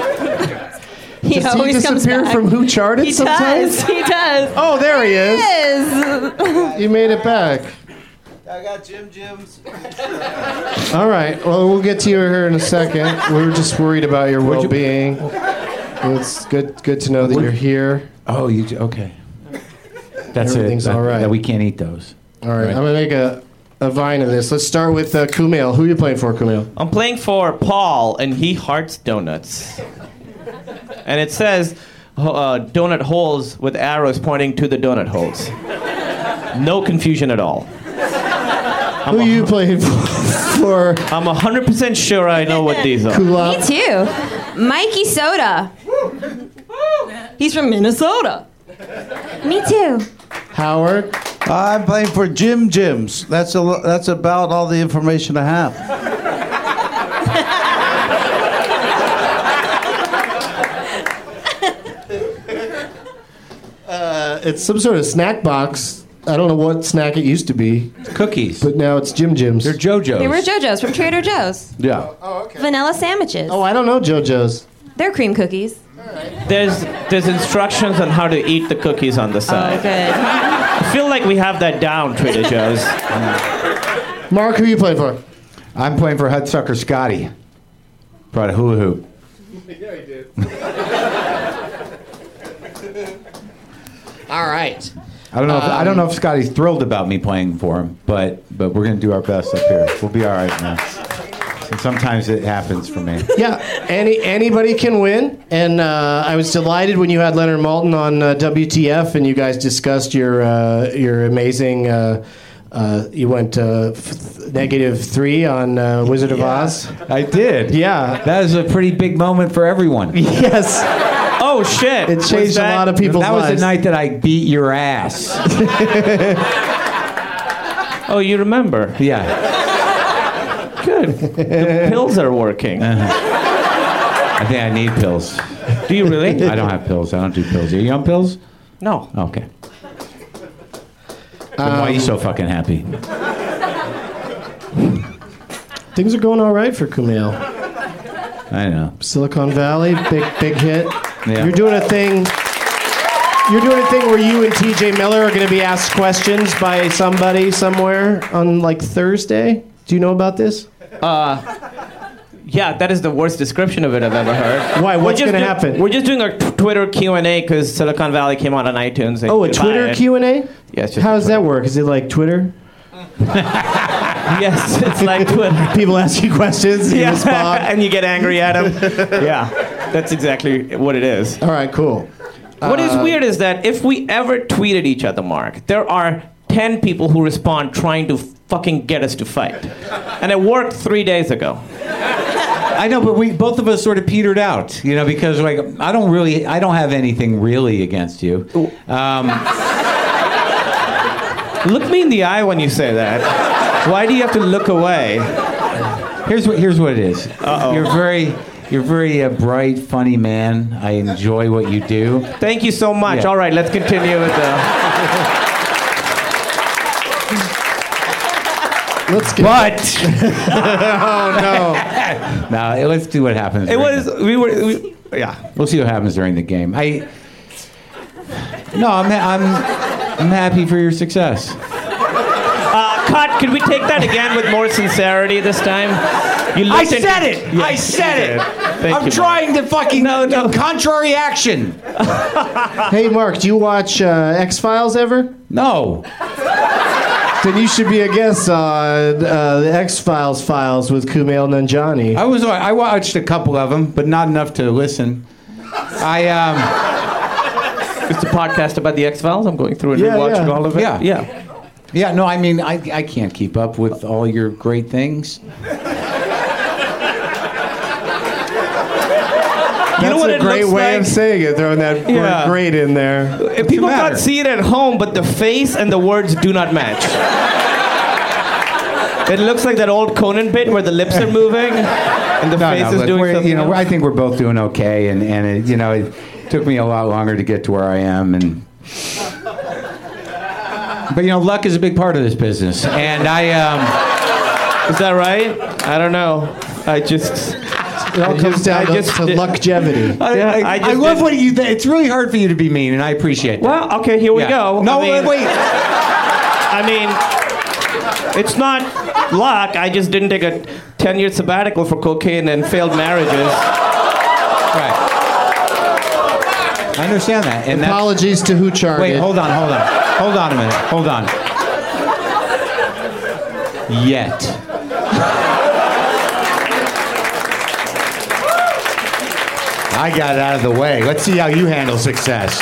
He Does he always comes disappear back. from Who Charted He sometimes? does. He does. Oh, there he is. Yes. You made it back. I got Jim Jim's. All right. Well, we'll get to you here in a second. We were just worried about your well-being. It's good, good to know that you're here. Oh, you j- okay? That's Everything's it. That, all right. That we can't eat those. All right. Right. I'm gonna make a, a vine of this. Let's start with uh, Kumail. Who are you playing for, Kumail? I'm playing for Paul, and he hearts donuts. And it says uh, donut holes with arrows pointing to the donut holes. No confusion at all. Who are you playing for? I'm one hundred percent sure I know what these are. Kulop. Me too. Mikey Soda. He's from Minnesota. Me too. Howard. I'm playing for Jim Jim's. That's a, that's about all the information I have. Uh, it's some sort of snack box. I don't know what snack it used to be, Cookies. but now it's Jim Jim's. They're JoJo's. They were JoJo's from Trader Joe's. Yeah. Vanilla sandwiches. Oh, I don't know JoJo's. They're cream cookies. There's there's instructions on how to eat the cookies on the Oh, side. good. I feel like we have that down, Trader Joe's. Mark, who are you playing for? I'm playing for Hudsucker Scotty. Brought a hula hoop. Yeah, he did. All right. I don't know. If, I don't know if Scotty's thrilled about me playing for him, but but we're gonna do our best up here. We'll be all right now. And sometimes it happens for me. Yeah, any anybody can win, and uh, I was delighted when you had Leonard Maltin on uh, W T F, and you guys discussed your uh, your amazing. Uh, uh, you went uh, f- negative three on uh, Wizard of Oz. I did. Yeah. That is a pretty big moment for everyone. Yes. Oh shit! It changed a lot of people's That was lives. the night that I beat your ass. Oh, you remember? Yeah. Good. The pills are working. I think I need pills. Do you really? I don't have pills. I don't do pills. Are you on pills? No. Okay. Then why are you so fucking happy? Things are going all right for Kumail. I know. Silicon Valley, big big hit. Yeah. You're doing a thing. You're doing a thing where you and T J Miller are going to be asked questions by somebody somewhere on like Thursday. Do you know about this? Yeah, that is the worst description of it I've ever heard. Why? We're What's just going to do- happen? We're just doing our t- Twitter Q and A because Silicon Valley came out on iTunes. and Oh, a you buy Twitter it. Q and A? Yeah, it's just How a does that work? Is it like Twitter? Yes, it's like Twitter. People ask you questions, you Yeah, respond. and you get angry at them. Yeah, that's exactly what it is. All right, cool. What is Uh, weird is that if we ever tweeted each other, Mark, there are ten people who respond trying to fucking get us to fight. And it worked three days ago. I know, but we both of us sort of petered out, you know, because like I don't really, I don't have anything really against you. Um, Look me in the eye when you say that. Why do you have to look away? Here's what here's what it is. Uh-oh. You're very you're very a bright, funny man. I enjoy what you do. Thank you so much. Yeah. All right, let's continue with the. Let's get. But Oh no. Now let's do what happens. it during was the- we were we, yeah. We'll see what happens during the game. I. No, I'm I'm I'm happy for your success. Uh, cut. Could we take that again with more sincerity this time? You I looked into- said it. Yes, I said you it. did. Thank I'm you, trying to fucking No, no. contrary action. Hey, Mark, do you watch uh, X Files ever? No. Then you should be a guest on uh, the X Files files with Kumail Nanjiani. I was I watched a couple of them, but not enough to listen. I um. It's a podcast about the X Files. I'm going through and Yeah, watching yeah. all of it. Yeah. yeah. Yeah, no, I mean, I, I can't keep up with all your great things. You That's know what a it great looks way like? of saying it, throwing that Yeah. word "great" in there. If people matter? can't see it at home, but the face and the words do not match. It looks like that old Conan bit where the lips are moving and the No, face no, is but doing we're, something you know, else. I think we're both doing okay, and and it, you know, it took me a lot longer to get to where I am, and but you know, luck is a big part of this business, and I um. Is that right? I don't know. I just. It all comes down I to, just to did- longevity. I, Yeah, I, I I just love did- what you. It's really hard for you to be mean, and I appreciate that. Well, okay, here we Yeah. go. No, I mean, wait. I mean, it's not luck. I just didn't take a ten-year sabbatical for cocaine and failed marriages. Right. I understand that, and that's. Apologies to who charted. Wait, hold on, hold on. Hold on a minute. Hold on. Yet. I got it out of the way. Let's see how you handle success.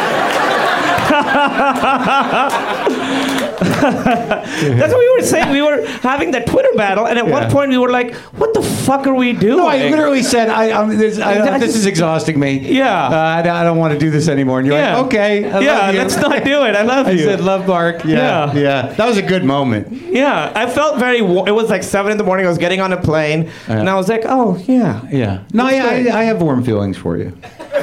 That's what we were saying. We were having that Twitter battle, and at one Yeah. point we were like, "What the fuck are we doing?" No, I literally said, I, I'm, this, I, I this just- is exhausting me. Yeah. Uh, I, I don't want to do this anymore. And you're Yeah. like, okay, I yeah, love you. let's not do it. I love I you. said, love Mark. Yeah, Yeah. yeah. That was a good moment. Yeah, I felt very. Wa- it was like seven in the morning. I was getting on a plane, Yeah. and I was like, "Oh yeah, Yeah. No, That's yeah, great. I, I have warm feelings for you.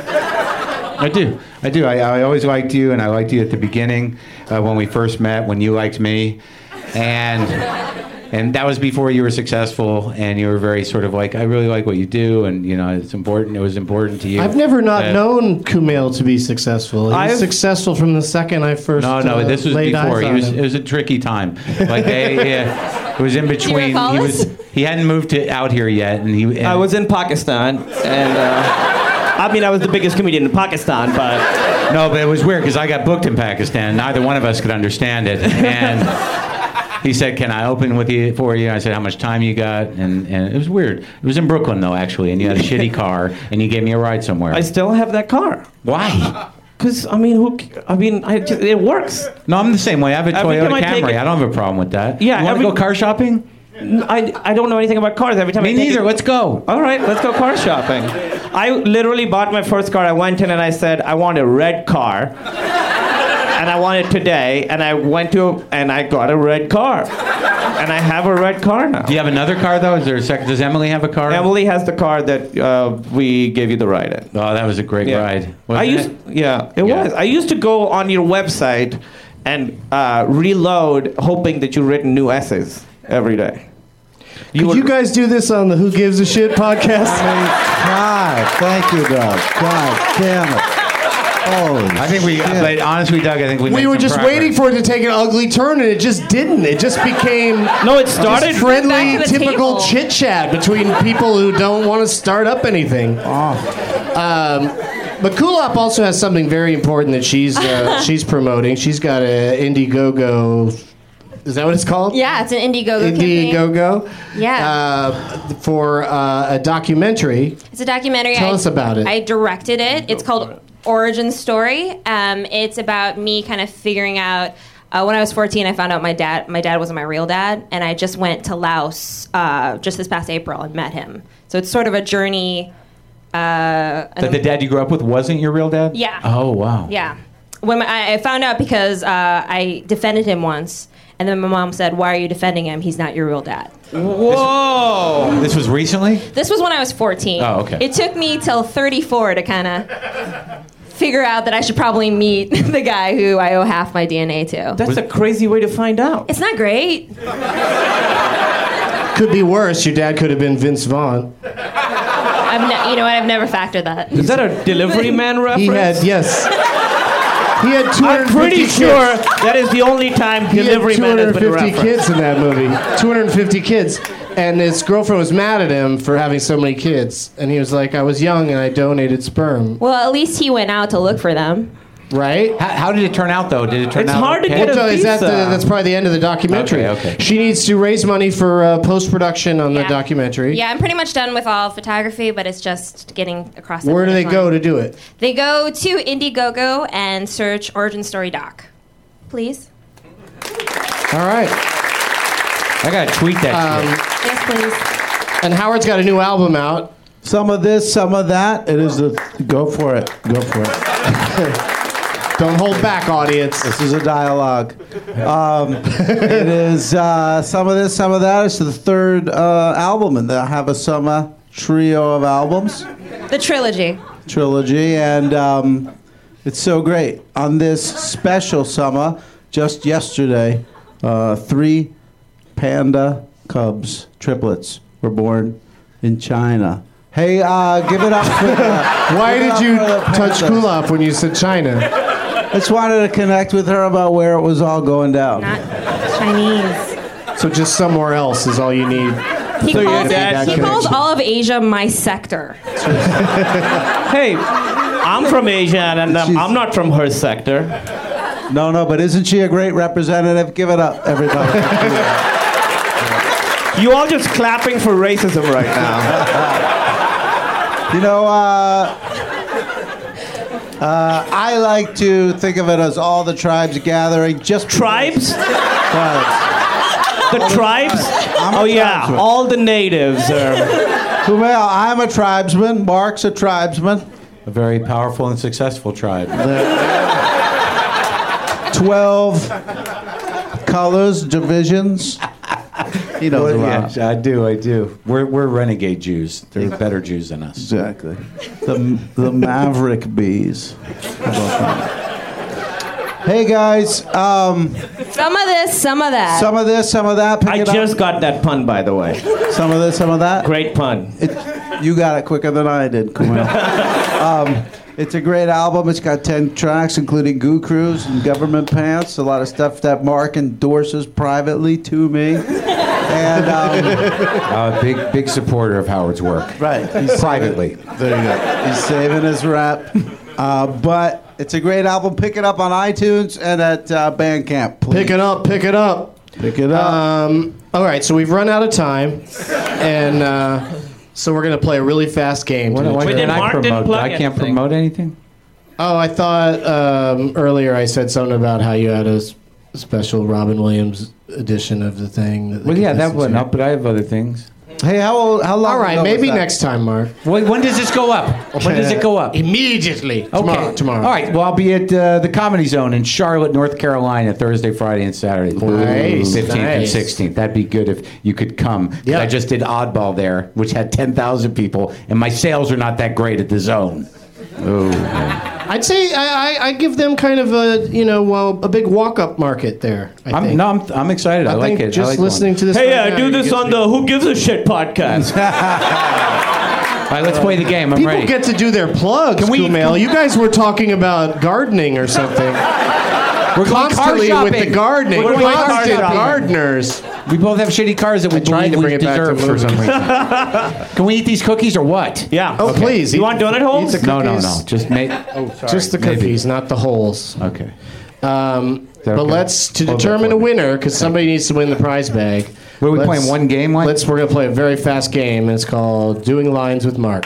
I do. I do. I, I always liked you, and I liked you at the beginning uh, when we first met, when you liked me. And and that was before you were successful, and you were very sort of like, I really like what you do, and, you know, it's important. It was important to you. I've never not Uh, known Kumail to be successful. He was I've- successful from the second I first. No, no, uh, this was laid before. eyes He on was, him. it was a tricky time. Like they, yeah, it was in between. recall He this? was he hadn't moved to out here yet, and he. And I was in Pakistan, and uh, I mean, I was the biggest comedian in Pakistan, but No, but it was weird because I got booked in Pakistan. Neither one of us could understand it, and he said, "Can I open with you for you?" I said, "How much time you got?" And and it was weird. It was in Brooklyn though, actually, and you had a shitty car, and you gave me a ride somewhere. I still have that car. Why? Because I mean, who? c- I mean, I just, it works. No, I'm the same way. I have a Every time Toyota I take Camry. it- I don't have a problem with that. Yeah, You want to every- go car shopping? I, I don't know anything about cars. Every time Me I take neither. it- Let's go. All right, let's go car shopping. I literally bought my first car. I went in and I said, I want a red car. And I want it today. And I went to, and I got a red car. And I have a red car now. Do you have another car though? Is there a second? Does Emily have a car? Emily has the car that uh, we gave you the ride in. Oh, that was a great Yeah. ride. I Wasn't used, it? yeah, it Yeah. was. I used to go on your website and uh, reload, hoping that you written new essays every day. Could were- you guys do this on the Who Gives a Shit podcast? God, thank you, Doug. God damn it. Holy I think we. shit. But honestly, Doug, I think we. We made were some just progress. waiting for it to take an ugly turn, and it just didn't. It just became No, it started. just friendly, Back to the typical table. chit chat between people who don't want to start up anything. Um, but Kulop also has something very important that she's uh, she's promoting. She's got a Indiegogo. Is that what it's called? Yeah, it's an Indiegogo campaign. Indiegogo. Yeah. Uh, for uh, a documentary. It's a documentary. Tell I, us about it. I directed it. It's called Origin Story. Um, it's about me kind of figuring out Uh, when I was fourteen, I found out my dad my dad wasn't my real dad, and I just went to Laos uh, just this past April and met him. So it's sort of a journey. Uh, That the dad you grew up with wasn't your real dad? Yeah. Oh, wow. Yeah. When my, I I found out because uh, I defended him once, and then my mom said, "Why are you defending him? He's not your real dad." Whoa! This was recently? This was when I was fourteen. Oh, okay. It took me till thirty-four to kind of figure out that I should probably meet the guy who I owe half my D N A to. That's a crazy way to find out. It's not great. Could be worse. Your dad could have been Vince Vaughn. I've ne- you know what? I've never factored that. Is that a delivery man reference? He had, yes. He had two hundred I'm fifty pretty kids. sure that is the only time He delivery had man has been two hundred fifty referenced. kids in that movie. two hundred fifty kids. And his girlfriend was mad at him for having so many kids. And he was like, I was young and I donated sperm. Well, at least he went out to look for them. Right? How, how did it turn out, though? Did it turn It's out hard to okay? get a Well, is that the, visa. that's probably the end of the documentary. Okay, okay. She needs to raise money for uh, post-production on the Yeah. documentary. Yeah, I'm pretty much done with all photography, but it's just getting across the Where do they finish go line. to do it? They go to Indiegogo and search Origin Story Doc. Please. All right. I got to tweet that Um, shit. Yes, please. and Howard's got a new album out. Some of this, some of that. It is the go for it. Go for it. Don't hold back, audience. This is a dialogue. Um, it is uh, some of this, some of that. It's the third uh, album, and I have a summer trio of albums, The trilogy. trilogy, and um, it's so great. On this special summer, just yesterday, uh, three panda cubs, triplets, were born in China. Hey, uh, give it up for the, Why give it did up you for the touch pandas. Kulop when you said China? I just wanted to connect with her about where it was all going down. Not Chinese. So just somewhere else is all you need. He So your calls, dad- it, he calls all of Asia my sector. Hey, I'm from Asia, and um, She's- I'm not from her sector. No, no, but isn't she a great representative? Give it up, everybody. You all just clapping for racism right now. You know, uh, uh, I like to think of it as all the tribes gathering just Tribes? tribes. The tribes? I'm a Oh yeah, tribesman. all the natives are. Kumail, I'm a tribesman. Mark's a tribesman. A very powerful and successful tribe. Twelve colors, divisions. He knows a lot. Yeah, I do, I do. We're, we're renegade Jews. They're better Jews than us. Exactly. The, the Maverick Bees. How about that? Hey guys, um, Some of this, some of that. some of this, some of that. Pick I it up. just got that pun, by the way. Some of this, some of that. Great pun. It, you got it quicker than I did, Kumail. um, it's a great album. It's got ten tracks, including Goo Cruise and Government Pants. A lot of stuff that Mark endorses privately to me. And um, Uh, big, big supporter of Howard's work. right, he's Privately. there you go. He's saving his rap. Uh, but it's a great album. Pick it up on iTunes and at uh, Bandcamp. Please. Pick it up, pick it up. Pick it up. Um, all right, so we've run out of time, and uh, so we're gonna play a really fast game. What, to why Wait, can't did I Mark didn't promote? plug I can't anything? promote anything? Oh, I thought um, earlier I said something about how you had a s- special Robin Williams edition of the thing. That they Well, could yeah, that listen went to. up, but I have other things. hey, how old, how long? All right, ago was maybe that? next time, Mark. Wait, when does this go up? When does it go up? Immediately. Tomorrow. Okay. Tomorrow. All right. Well, I'll be at uh, the Comedy Zone in Charlotte, North Carolina, Thursday, Friday, and Saturday. Nice, fifteenth and nice. sixteenth. That'd be good if you could come. 'Cause Yeah. I just did Oddball there, which had ten thousand people, and my sales are not that great at the Zone. Oh. I'd say I, I I give them kind of a you know well a big walk-up market there. I I'm, think. no, I'm, I'm excited. I, I like think it. just I like listening to this. Hey, right I now, do you this get on me- the Who Gives a Shit podcast. All right, let's play the game. I'm People ready. get to do their plugs, Can we- Kumail. You guys were talking about gardening or something. We're going car Constantly with shopping. the gardening. We're going car Constant shopping. gardeners. We both have shitty cars that we I tried believe to we bring it back to deserve for some movies. reason. Can we eat these cookies or what? Yeah. Oh, please. You want donut holes? Eat the No, no, cookies. no. Just make. Oh, sorry. Just the Maybe. cookies, not the holes. Okay. Um, that but okay? let's to Hold that determine for a me. winner because somebody needs to win the prize bag. What are we let's- playing? One game? One? Let's. We're gonna play a very fast game. And it's called Doing Lines with Mark.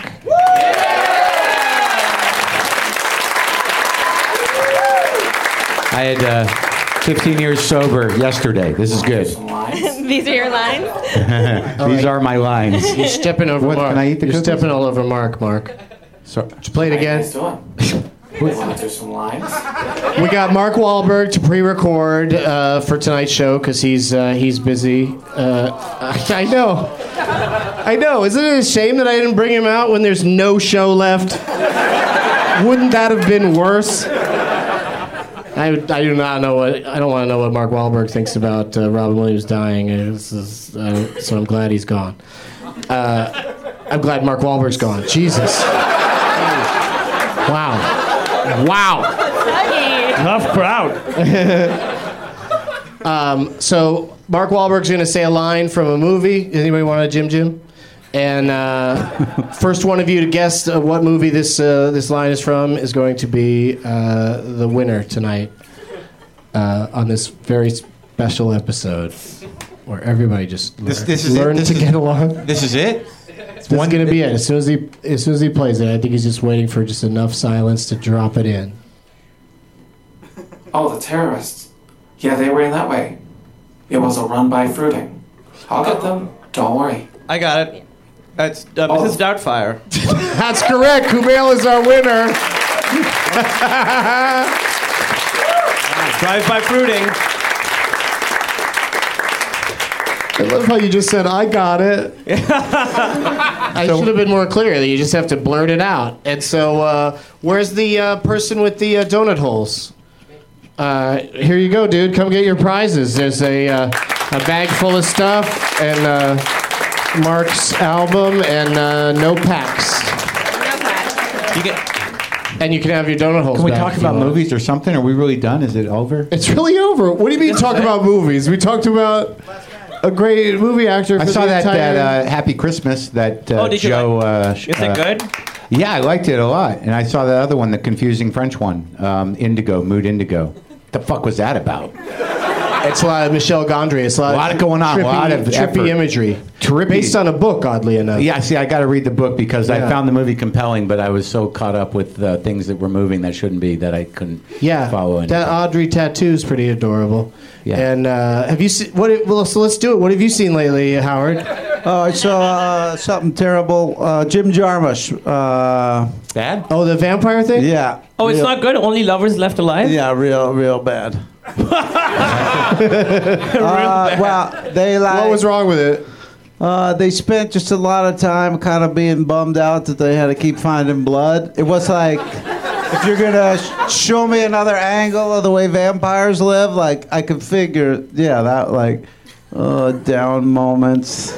I had uh, fifteen years sober yesterday. This is good. These are your lines? These are my lines. You're stepping over What, Mark. can I eat the You're cookies? stepping all over Mark, Mark. So, Did you play it again? We want to do some lines. We got Mark Wahlberg to pre-record uh, for tonight's show because he's uh, he's busy. Uh, I know, I know. Isn't it a shame that I didn't bring him out when there's no show left? Wouldn't that have been worse? I, I do not know what I don't want to know what Mark Wahlberg thinks about uh, Robin Williams dying. This is, uh, so I'm glad he's gone. Uh, I'm glad Mark Wahlberg's gone. Jesus. Wow. Wow. Tough crowd. um, so Mark Wahlberg's going to say a line from a movie. Anybody want a Jim Jim? And uh, first one of you to guess uh, what movie this uh, this line is from is going to be uh, the winner tonight uh, on this very special episode where everybody just This- learn, this is it? learn This to is- get along. this is it? This is going to be it. As soon as he as soon as he plays it, I think he's just waiting for just enough silence to drop it in. Oh, the terrorists. Yeah, they were in that way. It was a run by fruiting. I'll get them. Don't worry. I got it. That's uh, Missus Doubtfire. That's correct. Kumail is our winner. Drive by fruiting. I love how you just said, I got it. I should have been more clear that you just have to blurt it out. And so, uh, where's the uh, person with the uh, donut holes? Uh, here you go, dude. Come get your prizes. There's a, uh, a bag full of stuff and uh, Mark's album and uh, no packs. You get. And you can have your donut holes Can we back talk if you about want. movies or something? Are we really done? Is it over? It's really over. What do you mean talk about movies? We talked about a great movie actor for I saw the that, entire... that uh, Happy Christmas that uh, Oh, did you Joe. like- uh, Is it uh, good? Yeah, I liked it a lot. And I saw that other one, the confusing French one, um, Indigo, Mood Indigo. The fuck was that about? It's a lot of Michel Gondry. It's a lot, A lot of of going on, a Trippy, lot of trippy effort. imagery. Trippy. Based on a book, oddly enough. Yeah, see, I got to read the book because Yeah. I found the movie compelling, but I was so caught up with uh, things that were moving that shouldn't be that I couldn't Yeah. follow anything. That Audrey tattoo's pretty adorable. Yeah. And uh, have you seen what? Well, so let's do it. What have you seen lately, Howard? Oh, I saw uh, something terrible. Uh, Jim Jarmusch. Uh, Bad? Oh, the vampire thing? yeah. Oh, it's real- not good. Only lovers left alive. Yeah, real, real bad. Real Uh, bad. well, they like. What was wrong with it? Uh, they spent just a lot of time kind of being bummed out that they had to keep finding blood. It was like, if you're gonna sh- show me another angle of the way vampires live, like I could figure, yeah, that like uh, down moments.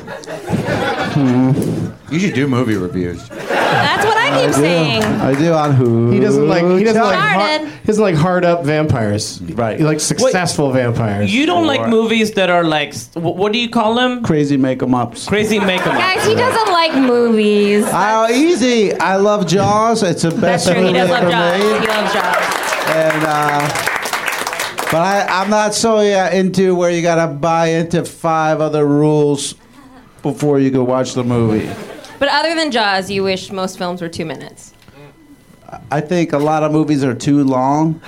Hmm. You should do movie reviews. That's what I keep I do. saying. I do on who? He doesn't like. He doesn't like. Hard, Started. he doesn't like hard up vampires. Right. He likes successful vampires. You don't like movies that are like, s- wh- what do you call them? Crazy make 'em ups. Crazy make 'em up. Guys, he doesn't like movies. Oh, easy. I love Jaws. It's the best That's true. He movie does love ever Jaws. made. He loves Jaws. And uh, but I, I'm not so yeah, into where you gotta buy into five other rules before you go watch the movie. But other than Jaws, you wish most films were two minutes. I think a lot of movies are too long.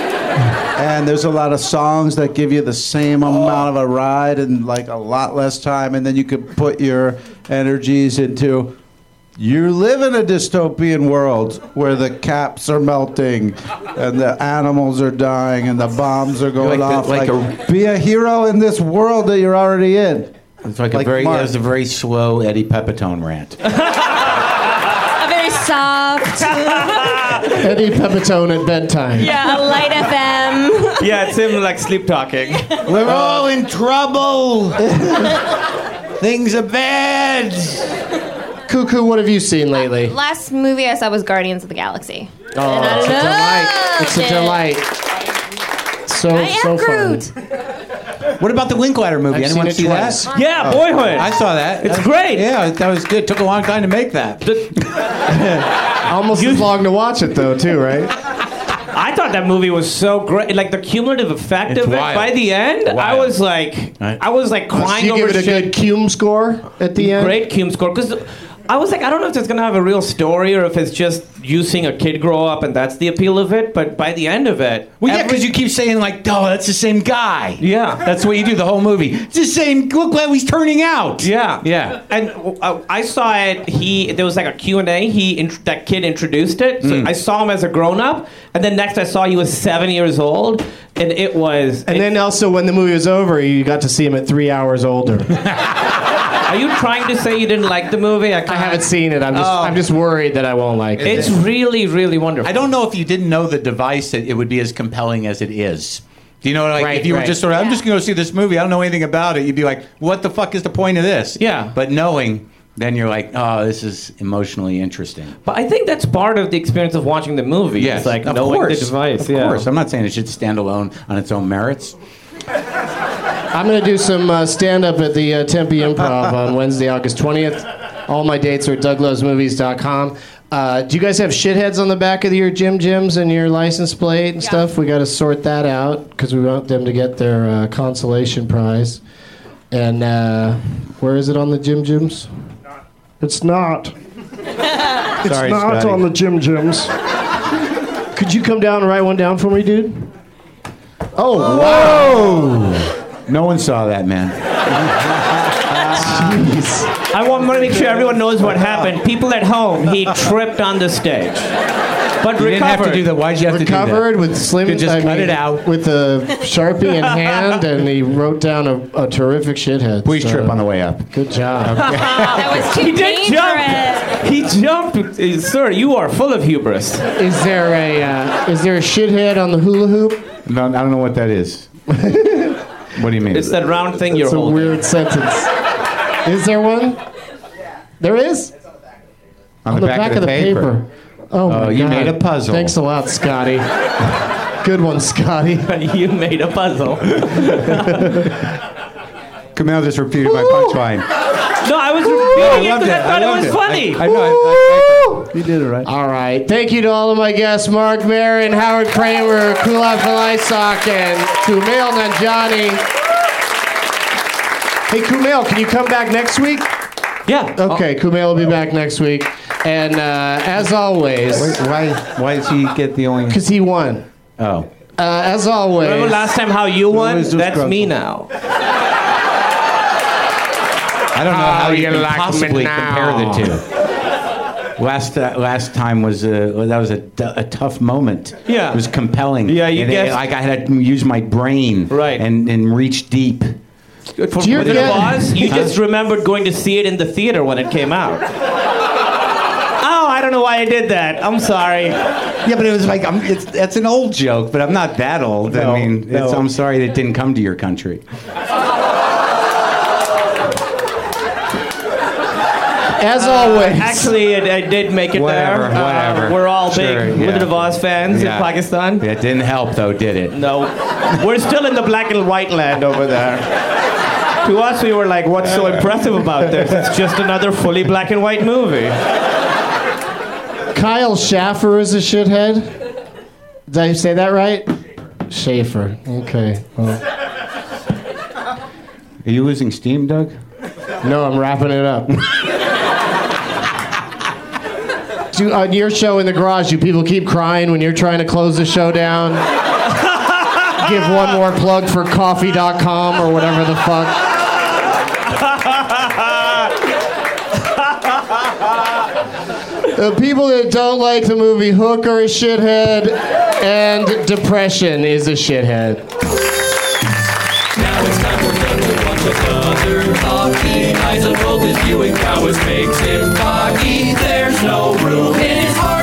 And there's a lot of songs that give you the same amount of a ride and like a lot less time, and then you could put your energies into you live in a dystopian world where the caps are melting and the animals are dying and the bombs are going Like the- off. like Like, a- be a hero in this world that you're already in. It's like, Like a very, Mark. it was a very slow Eddie Pepitone rant. A very soft, Eddie Pepitone at bedtime. yeah, a light F M. Yeah, it's him like sleep talking. We're all in trouble. Things are bad. Cuckoo, what have you seen lately? Last movie I saw was Guardians of the Galaxy. Oh, And I it's a delight. loved It's a it. delight. So I am so Groot. fun. What about the Linklater movie? I've Anyone seen it see twice. that? Yeah, Boyhood. I saw that. It's That's- great. Yeah, that was good. Took a long time to make that. Almost as long to watch it though, too, right? I thought that movie was so great. Like the cumulative effect It's of it wild. by the end, I Wild. was like, Right. I was like So crying you over give it a shit. good Cume score at the end. Great Cume score because I was like, I don't know if it's gonna have a real story or if it's just you seeing a kid grow up and that's the appeal of it. But by the end of it, Well, yeah, every- because you keep saying like, "Oh, that's the same guy." Yeah. that's what you do the whole movie. It's the same. Look how he's turning out. Yeah, Yeah. And uh, I saw it. He there was like a Q and A. He int- that kid introduced it. So Mm. I saw him as a grown up, and then next I saw he was seven years old, and it was. And it- then also when the movie was over, you got to see him at three hours older. are you trying to say you didn't like the movie? I, I haven't seen it. I'm just Oh. I'm just worried that I won't like it. It's really, really wonderful. I don't know if you didn't know the device that it would be as compelling as it is. Do you know, like, Right, if you were right. just sort of, I'm just going to go see this movie, I don't know anything about it, you'd be like, what the fuck is the point of this? Yeah. But knowing, then you're like, oh, this is emotionally interesting. But I think that's part of the experience of watching the movie. Yes, It's like of knowing course, the device. Of yeah. course. I'm not saying it should stand alone on its own merits. I'm going to do some uh, stand-up at the uh, Tempe Improv on Wednesday, August twentieth. All my dates are at doug loves movies dot com. Uh, do you guys have shitheads on the back of your Jim Jims and your license plate and stuff? We got to sort that out because we want them to get their uh, consolation prize. And uh, where is it on the Jim Jims? It's not. It's Sorry, not Scotty. on the Jim Jims. Could you come down and write one down for me, dude? Oh, Whoa! No one saw that, man. jeez. I want to make sure everyone knows what happened. People at home, he tripped on the stage. But You recovered. didn't have to do that. Why'd you have Recovered to do that? with slim. You could just I cut mean, it out. with a Sharpie in hand, and he wrote down a, a terrific shithead. Please so- trip on the way up. Good job. That was too He did dangerous. jump. He jumped. Uh, Sir, you are full of hubris. Is there a uh, is there a shithead on the hula hoop? No, I don't know what that is. What do you mean? It's that round thing you're It's a holding. weird sentence. Is there one? There is? on, the, back, of the, paper. Oh, my Oh, you God. made a puzzle. Thanks a lot, Scotty. Good one, Scotty. You made a puzzle. Camille just repeated my punchline. No, I was I repeating it loved because it. I thought I it loved was it. funny. I, I know. I, I, You did it right. All right. Thank you to all of my guests, Mark Maron, Howard Kramer, Kulaf Eliasok, and Kumail Nanjiani. Hey, Kumail, can you come back next week? Yeah. Okay, Kumail will be back next week. And uh, as always, why, why does he get the only... because he won. Oh. Uh, as always. Remember last time how you won? Always do That's struggle. me now. I don't know how How you you can like me possibly compare now? the two. Last uh, last time was uh, that was a, a tough moment. Yeah. It was compelling. Yeah, you and it- guessed- like I had to use my brain. Right. And and reach deep. For Do you Wizard get- of Oz, you just remembered going to see it in the theater when it came out. Oh, I don't know why I did that. I'm sorry. Yeah, but it was like I'm, it's it's an old joke, but I'm not that old. No, I mean, no. it's, I'm sorry that it didn't come to your country. As always. Actually, it, it did make it Whatever, there. Uh, whatever. we're all Sure, big yeah. Wizard of Oz fans Yeah. in Pakistan. It didn't help though, did it? No, we're still in the black and white land over there. To us, we were like, what's so impressive about this? It's just another fully black and white movie. Kyle Schaffer is a shithead. Did I say that right? Schaefer. Okay. Well, Are you losing steam, Doug? no, I'm wrapping it up. Do, on your show in the garage, do people keep crying when you're trying to close the show down? Give one more plug for coffee dot com or whatever the fuck. The people that don't like the movie Hook are a shithead, and depression is a shithead. Now it's time for Doug to watch another talkie. Eyes unfold his viewing prowess makes him cocky. There's no room in his heart.